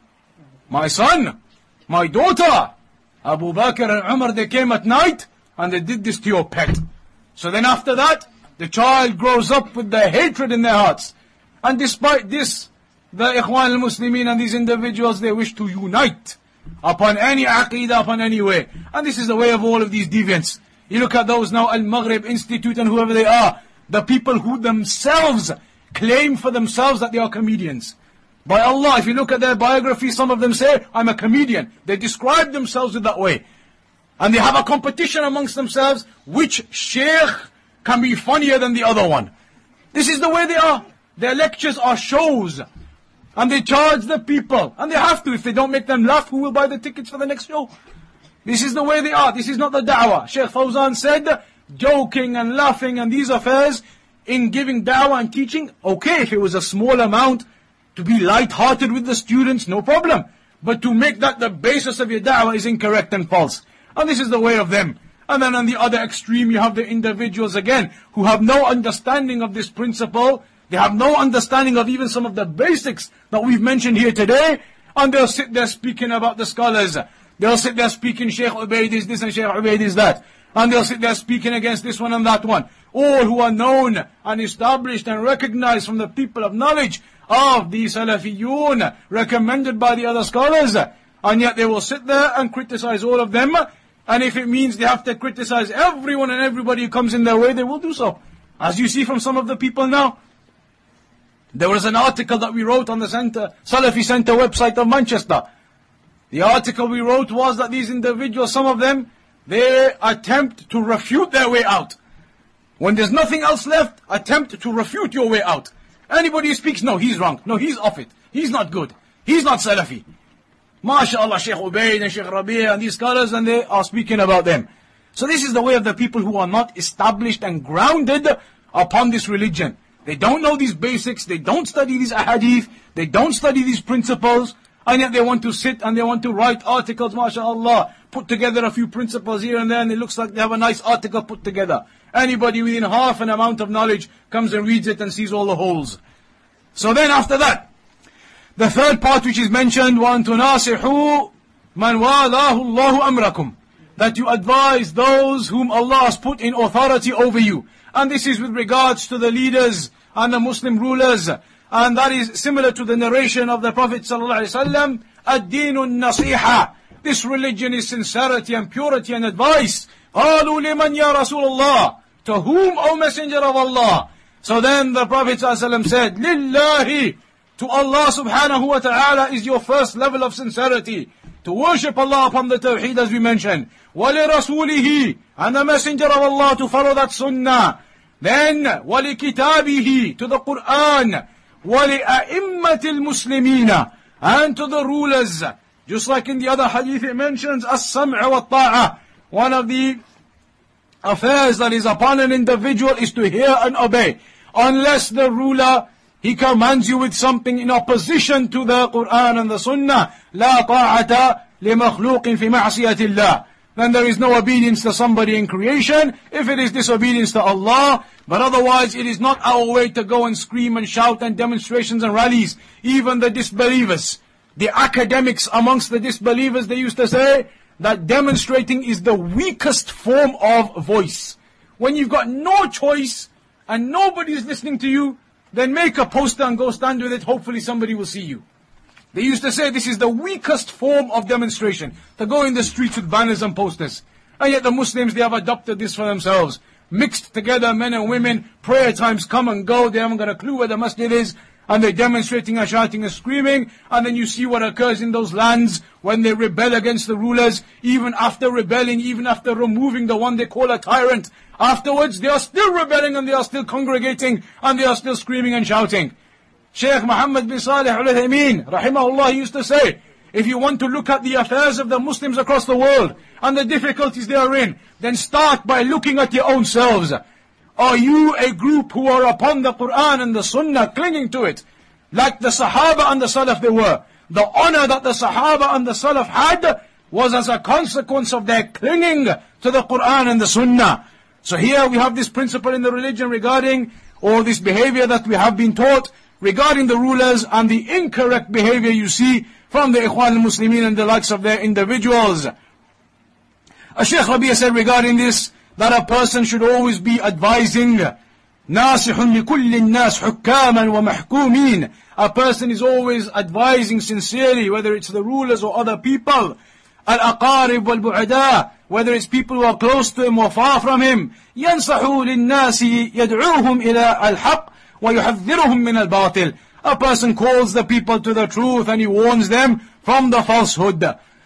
My son, my daughter, Abu Bakr and Umar, they came at night and they did this to your pet. So then after that, the child grows up with the hatred in their hearts. And despite this, the Ikhwan al-Muslimin and these individuals, they wish to unite upon any aqidah, upon any way. And this is the way of all of these deviants. You look at those now, Al-Maghrib Institute and whoever they are, the people who themselves claim for themselves that they are comedians. By Allah, if you look at their biography, some of them say, I'm a comedian. They describe themselves in that way. And they have a competition amongst themselves, which sheikh can be funnier than the other one. This is the way they are. Their lectures are shows. And they charge the people. And they have to. If they don't make them laugh, who will buy the tickets for the next show? This is the way they are. This is not the da'wah. Shaykh Fawzan said, joking and laughing and these affairs in giving da'wah and teaching, okay, if it was a small amount, to be light-hearted with the students, no problem. But to make that the basis of your da'wah is incorrect and false. And this is the way of them. And then on the other extreme, you have the individuals again, who have no understanding of this principle. They have no understanding of even some of the basics that we've mentioned here today. And they'll sit there speaking about the scholars. They'll sit there speaking, Shaykh Ubaid is this and Shaykh Ubaid is that. And they'll sit there speaking against this one and that one. All who are known and established and recognized from the people of knowledge of the Salafiyun, recommended by the other scholars. And yet they will sit there and criticize all of them. And if it means they have to criticize everyone and everybody who comes in their way, they will do so. As you see from some of the people now. There was an article that we wrote on the Center, Salafi Center website of Manchester. The article we wrote was that these individuals, some of them, they attempt to refute their way out. When there's nothing else left, attempt to refute your way out. Anybody who speaks, no, he's wrong. No, he's off it. He's not good. He's not Salafi. MashaAllah, Shaykh Ubaid and Shaykh Rabi' and these scholars, and they are speaking about them. So this is the way of the people who are not established and grounded upon this religion. They don't know these basics, they don't study these ahadith, they don't study these principles, and yet they want to sit and they want to write articles, mashallah, put together a few principles here and there, and it looks like they have a nice article put together. Anybody within half an amount of knowledge comes and reads it and sees all the holes. So then after that, the third part which is mentioned, وَأَن تُنَاصِحُوا مَنْ وَالَاهُ اللَّهُ أَمْرَكُمْ, that you advise those whom Allah has put in authority over you. And this is with regards to the leaders and the Muslim rulers. And that is similar to the narration of the Prophet ﷺ, الدين النصيحة. This religion is sincerity and purity and advice. قالوا لمن يا رسول الله, to whom, O Messenger of Allah? So then the Prophet ﷺ said, لله, to Allah subhanahu wa ta'ala is your first level of sincerity. To worship Allah upon the Tawheed as we mentioned. وَلِرَسُولِهِ, and the Messenger of Allah to follow that sunnah. Then, وَلِكِتَابِهِ, to the Quran. وَلِأَئِمَّةِ الْمُسْلِمِينَ, and to the rulers. Just like in the other hadith it mentions, as-sam'a wa-ta'a. One of the affairs that is upon an individual is to hear and obey. Unless the ruler, he commands you with something in opposition to the Quran and the Sunnah. لا طاعة لمخلوق في معصية الله. Then there is no obedience to somebody in creation, if it is disobedience to Allah. But otherwise it is not our way to go and scream and shout and demonstrations and rallies. Even the disbelievers, the academics amongst the disbelievers, they used to say that demonstrating is the weakest form of voice. When you've got no choice and nobody is listening to you, then make a poster and go stand with it, hopefully somebody will see you. They used to say this is the weakest form of demonstration, to go in the streets with banners and posters. And yet the Muslims, they have adopted this for themselves. Mixed together, men and women, prayer times come and go, they haven't got a clue where the masjid is. and they're demonstrating and shouting and screaming, and then you see what occurs in those lands when they rebel against the rulers, even after rebelling, even after removing the one they call a tyrant. Afterwards, they are still rebelling and they are still congregating and they are still screaming and shouting. Shaykh Muhammad bin Salih al-Uthaymeen, rahimahullah, used to say, if you want to look at the affairs of the Muslims across the world and the difficulties they are in, then start by looking at your own selves. Are you a group who are upon the Quran and the Sunnah, clinging to it, like the Sahaba and the Salaf they were? The honor that the Sahaba and the Salaf had was as a consequence of their clinging to the Quran and the Sunnah. So here we have this principle in the religion regarding, or this behavior that we have been taught regarding the rulers and the incorrect behavior you see from the Ikhwan al-Muslimin and the likes of their individuals. Shaykh Rabi'a said regarding this, that a person should always be advising, نَاصِحٌ لِكُلِّ النَّاسِ حُكَّامًا وَمَحْكُومِينَ. A person is always advising sincerely, whether it's the rulers or other people, al-aqarib wal-bu'adah, whether it's people who are close to him or far from him. يَنْصَحُ لِلنَّاسِ يَدْعُوهُمْ إِلَىٰ الْحَقِّ وَيُحَذِّرُهُمْ مِنَ الْبَاطِلِ. A person calls the people to the truth and he warns them from the falsehood.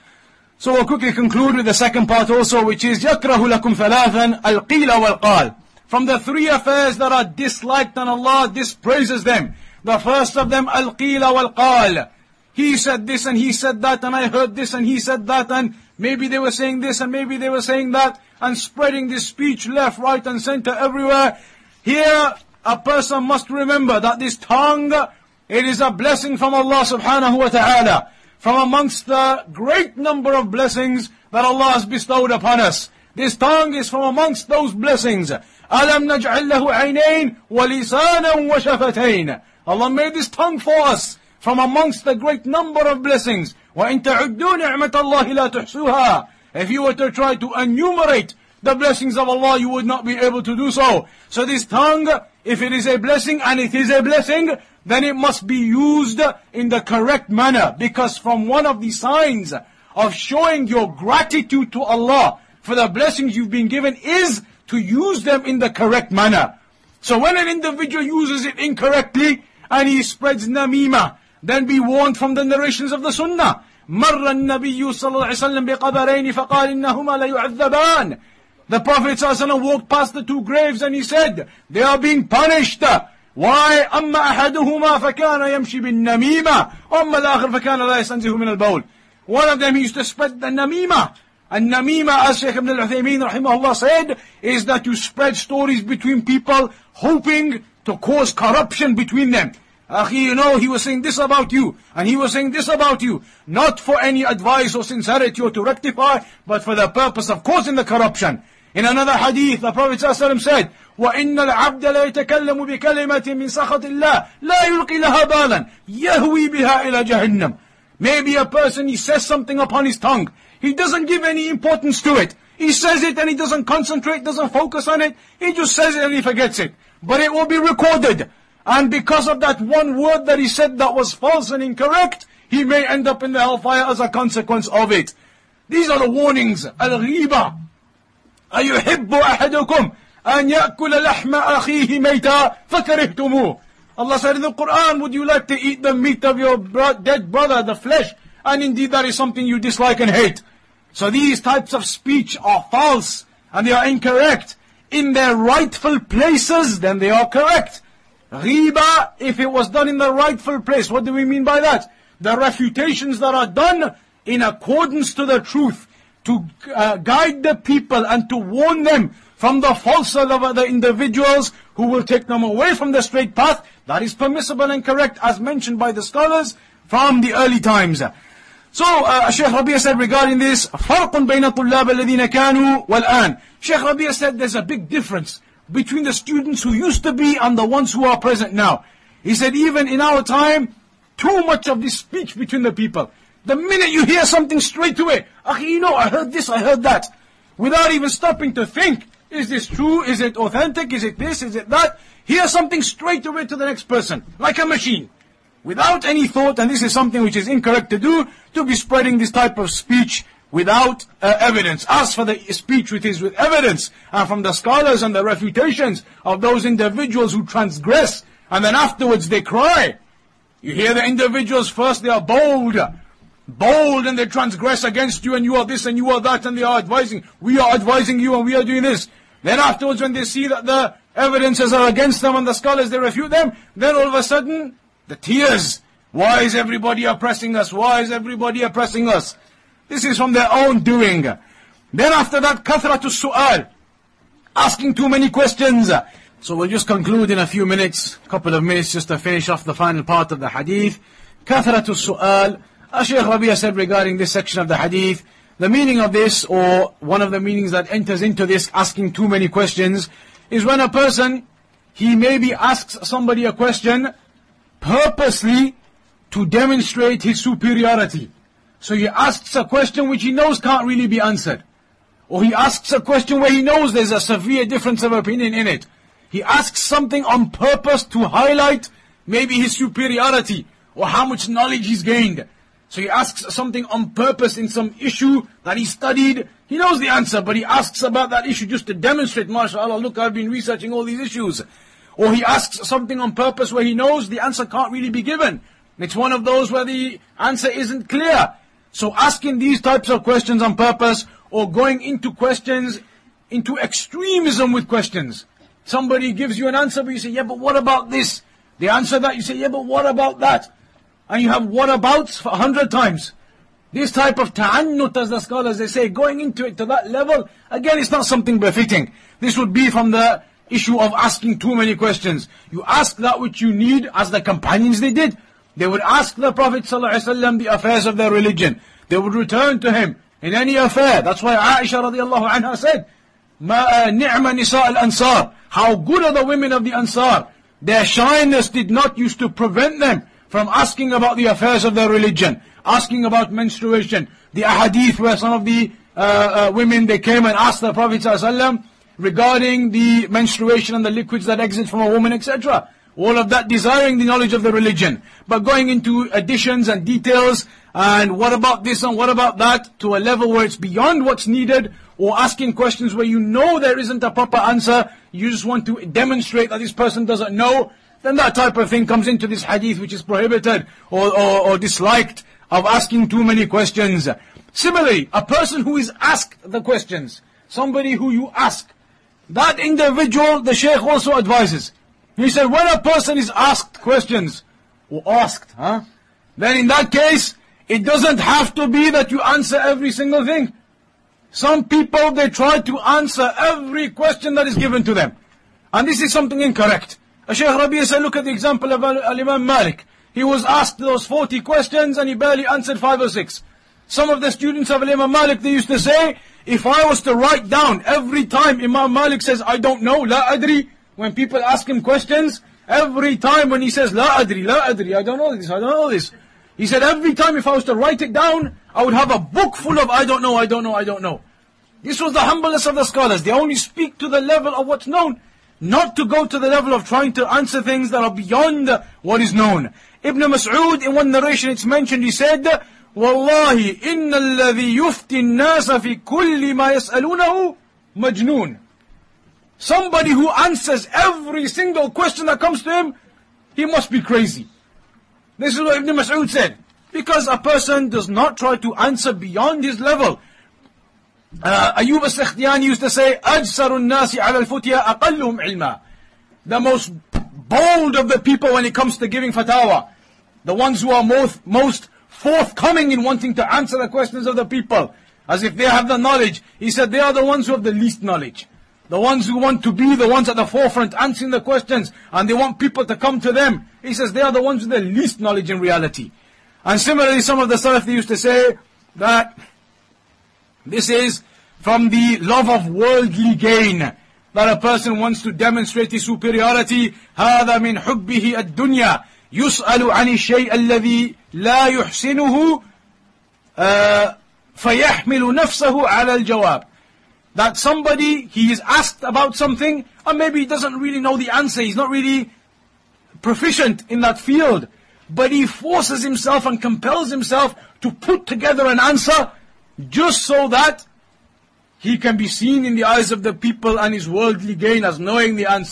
So we'll quickly conclude with the second part also, which is يَكْرَهُ لَكُمْ ثَلَاثًا الْقِيلَ وَالْقَالِ. From the three affairs that are disliked and Allah dispraises them. The first of them, الْقِيلَ وَالْقَالِ. He said this and he said that and I heard this and he said that and maybe they were saying this and maybe they were saying that, and spreading this speech left, right and center everywhere. Here a person must remember that this tongue, it is a blessing from Allah subhanahu wa ta'ala, from amongst the great number of blessings that Allah has bestowed upon us. This tongue is from amongst those blessings. أَلَمْ نَجْعَلْ لَهُ عَيْنَيْنِ وَلِسَانًا وَشَفَتَيْنِ. Allah made this tongue for us from amongst the great number of blessings. وَإِن تَعُدُّوا نِعْمَةَ اللَّهِ لَا تُحْصُوهَا. If you were to try to enumerate the blessings of Allah, you would not be able to do so. So this tongue, if it is a blessing, and it is a blessing, then it must be used in the correct manner. Because from one of the signs of showing your gratitude to Allah for the blessings you've been given is to use them in the correct manner. So when an individual uses it incorrectly and he spreads namima, then be warned from the narrations of the Sunnah. مَرَّ النَّبِيُّ صَلَّى اللَّهُ عَلَيْهِ وَسَلَّمْ بِقَبَرَيْنِ فَقَالَ إِنَّهُمَا لَيُعَذَّبَانِ. The Prophet ﷺ walked past the two graves and he said, they are being punished. Why? أَمَّا أَحَدُهُمَا فَكَانَ يَمْشِي بِالنَّمِيمَةِ وَأَمَّا الْآخِرُ فَكَانَ لَا يَسْتَنزِهُ مِنَ الْبَوْلِ. One of them, he used to spread the namima. And namima, as Shaykh Ibn al-Uthaymeen rahimahullah said, is that you spread stories between people, hoping to cause corruption between them. Akhi, you know, he was saying this about you, and he was saying this about you, not for any advice or sincerity or to rectify, but for the purpose of causing the corruption. In another hadith, the Prophet ﷺ said, وَإِنَّ الْعَبْدَ لَيَتَكَلَّمُ بِكَلِمَةٍ مِّن سَخَطِ اللَّهِ لَا يُلْقِي لَهَا بَالًا يَهْوِي بِهَا إِلَى جَهَنَّمَ. Maybe a person, he says something upon his tongue. He doesn't give any importance to it. He says it and he doesn't concentrate, doesn't focus on it. He just says it and he forgets it. But it will be recorded. And because of that one word that he said that was false and incorrect, he may end up in the hellfire as a consequence of it. These are the warnings. Al-ghiba. أَيُحِبُّ أَحَدُكُمْ أَنْ يَأْكُلَ لَحْمَ أَخِيهِ مَيْتًا فَكَرِهْتُمُوهُ. Allah said in the Quran, would you like to eat the meat of your bro- dead brother, the flesh? And indeed that is something you dislike and hate. So these types of speech are false and they are incorrect. In their rightful places, then they are correct. Ghiba, if it was done in the rightful place, what do we mean by that? The refutations that are done in accordance to the truth, to uh, guide the people and to warn them from the falsehood of other individuals who will take them away from the straight path, that is permissible and correct, as mentioned by the scholars from the early times. So, uh, Shaykh Rabi'a said regarding this, فَرْقٌ بَيْنَ طُلَّابِ الَّذِينَ كَانُوا وَالْآنِ. Shaykh Rabi'a said there's a big difference between the students who used to be and the ones who are present now. He said even in our time, too much of this speech between the people. The minute you hear something straight away, Akhi, you know, I heard this, I heard that. Without even stopping to think, is this true, is it authentic, is it this, is it that? Hear something straight away to the next person, like a machine. Without any thought, and this is something which is incorrect to do, to be spreading this type of speech without uh, evidence. As for the speech which is with evidence, and from the scholars and the refutations of those individuals who transgress, and then afterwards they cry, You hear the individuals first, they are bold. Bold and they transgress against you and you are this and you are that and they are advising. We are advising you and we are doing this. Then afterwards when they see that the evidences are against them and the scholars, they refute them, then all of a sudden, the tears. Why is everybody oppressing us? Why is everybody oppressing us? This is from their own doing. Then after that, kathratu su'al. Asking too many questions. So we'll just conclude in a few minutes, couple of minutes just to finish off the final part of the hadith. Kathratu su'al. As Shaykh Rabia said regarding this section of the hadith, the meaning of this, or one of the meanings that enters into this, asking too many questions, is when a person, he maybe asks somebody a question purposely to demonstrate his superiority. So he asks a question which he knows can't really be answered. Or he asks a question where he knows there's a severe difference of opinion in it. He asks something on purpose to highlight maybe his superiority, or how much knowledge he's gained. So he asks something on purpose in some issue that he studied. He knows the answer, but he asks about that issue just to demonstrate, MashaAllah, look, I've been researching all these issues. Or he asks something on purpose where he knows the answer can't really be given. It's one of those where the answer isn't clear. So asking these types of questions on purpose, or going into questions, into extremism with questions. Somebody gives you an answer, but you say, yeah, but what about this? They answer that, you say, yeah, but what about that? And you have whatabouts for a hundred times. This type of ta'annut, as the scholars they say, going into it to that level, again, it's not something befitting. This would be from the issue of asking too many questions. You ask that which you need, as the companions they did. They would ask the Prophet ﷺ the affairs of their religion. They would return to him in any affair. That's why Aisha radiallahu anha said, Ma ni'ma nisa al-ansar. How good are the women of the Ansar. Their shyness did not used to prevent them from asking about the affairs of their religion, asking about menstruation. The ahadith where some of the uh, uh, women, they came and asked the Prophet ﷺ regarding the menstruation and the liquids that exit from a woman, et cetera. All of that desiring the knowledge of the religion. But going into additions and details, and what about this and what about that, to a level where it's beyond what's needed, or asking questions where you know there isn't a proper answer, you just want to demonstrate that this person doesn't know, then that type of thing comes into this hadith which is prohibited or, or, or disliked, of asking too many questions. Similarly, a person who is asked the questions, somebody who you ask, that individual, the Shaykh also advises. He said, when a person is asked questions, or asked, huh? then in that case, it doesn't have to be that you answer every single thing. Some people, they try to answer every question that is given to them. And this is something incorrect. Shaykh Rabi said, look at the example of Al-Imam Malik. He was asked those forty questions and he barely answered five or six. Some of the students of Imam Malik, they used to say, if I was to write down every time Imam Malik says, I don't know, la adri, when people ask him questions, every time when he says, la adri, la adri, I don't know this, I don't know this. He said, every time if I was to write it down, I would have a book full of I don't know, I don't know, I don't know. This was the humbleness of the scholars. They only speak to the level of what's known, not to go to the level of trying to answer things that are beyond what is known. Ibn Mas'ud, in one narration it's mentioned, he said, Wallahi, inna alladhi yufti an-nasa fi kulli ma yas'alunahu majnoon. Somebody who answers every single question that comes to him, he must be crazy. This is what Ibn Mas'ud said. Because a person does not try to answer beyond his level. Uh, Ayyub as-Sakhtiyani used to say, أَجْسَرُ النَّاسِ عَلَى الْفُتْيَا أَقَلُّهُمْ عِلْمًا. The most bold of the people when it comes to giving fatwa. The ones who are most, most forthcoming in wanting to answer the questions of the people. As if they have the knowledge. He said they are the ones who have the least knowledge. The ones who want to be the ones at the forefront answering the questions. And they want people to come to them. He says they are the ones with the least knowledge in reality. And similarly, some of the Salaf, they used to say that this is from the love of worldly gain, that a person wants to demonstrate his superiority. هذا من حبه الدنيا يسأل عن الشيء الذي لا يحسنه فيحمل نفسه على الجواب. That somebody, he is asked about something, and maybe he doesn't really know the answer, he's not really proficient in that field, but he forces himself and compels himself to put together an answer just so that he can be seen in the eyes of the people and his worldly gain as knowing the answers.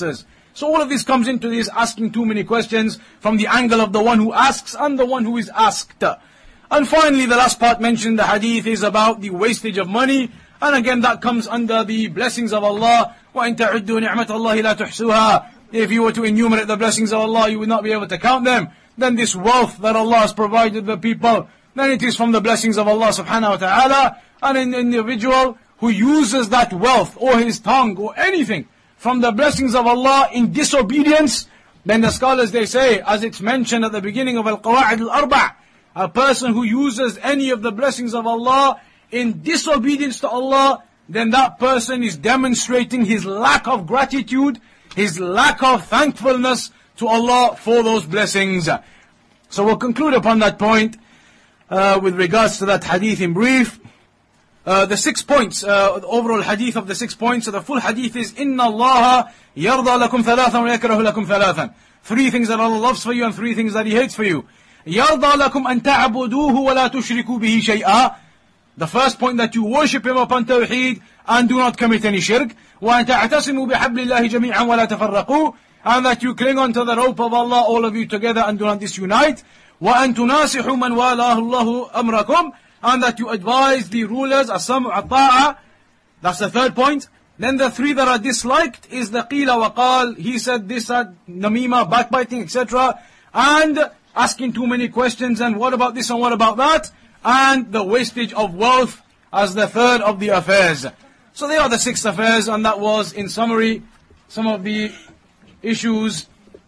So all of this comes into this asking too many questions from the angle of the one who asks and the one who is asked. And finally, the last part mentioned in the hadith is about the wastage of money. And again, that comes under the blessings of Allah. وَإِن تَعُدُّوا نِعْمَةَ اللَّهِ لَا تُحْصُوهَا. If you were to enumerate the blessings of Allah, you would not be able to count them. Then this wealth that Allah has provided the people, then it is from the blessings of Allah subhanahu wa ta'ala. And an individual who uses that wealth or his tongue or anything from the blessings of Allah in disobedience, then the scholars they say, as it's mentioned at the beginning of Al-Qawa'id Al-Arba', a person who uses any of the blessings of Allah in disobedience to Allah, then that person is demonstrating his lack of gratitude, his lack of thankfulness to Allah for those blessings. So we'll conclude upon that point uh, with regards to that hadith in brief. Uh, the six points, uh, the overall hadith of the six points, so the full hadith is إِنَّ اللَّهَ يَرْضَى لَكُمْ ثَلَاثًا وَيَكْرَهُ لَكُمْ ثَلَاثًا. Three things that Allah loves for you and three things that He hates for you. يَرْضَى لَكُمْ أَن تَعْبُدُوهُ وَلَا تُشْرِكُوا بِهِ شَيْئًا. The first point, that you worship Him upon tawheed and do not commit any shirk. وَأَن تَعْتَصِمُوا بِحَبْلِ اللَّهِ جَمِيعًا وَلَا تَفَرَّقُوا. And that you cling on to the rope of Allah, all of you together, and do not disunite. وَأَن تُنَاصِحُوا مَنْ وَالَاهُ اللَّهُ أَمْرَكُمْ. And that you advise the rulers, as-sam'u at-ta'a. That's the third point. Then the three that are disliked is the qila waqal. He said this, uh, namima, backbiting, et cetera. And asking too many questions, and what about this and what about that? And the wastage of wealth as the third of the affairs. So they are the six affairs, and that was, in summary, some of the issues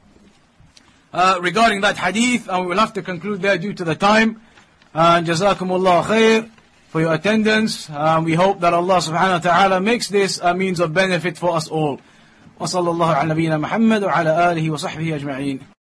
uh, regarding that hadith. And we will have to conclude there due to the time. And jazakumullah khair for your attendance. And we hope that Allah subhanahu wa ta'ala makes this a means of benefit for us all. Wa sallallahu ala nabiyyina Muhammad wa ala alihi wa sahbihi ajma'in.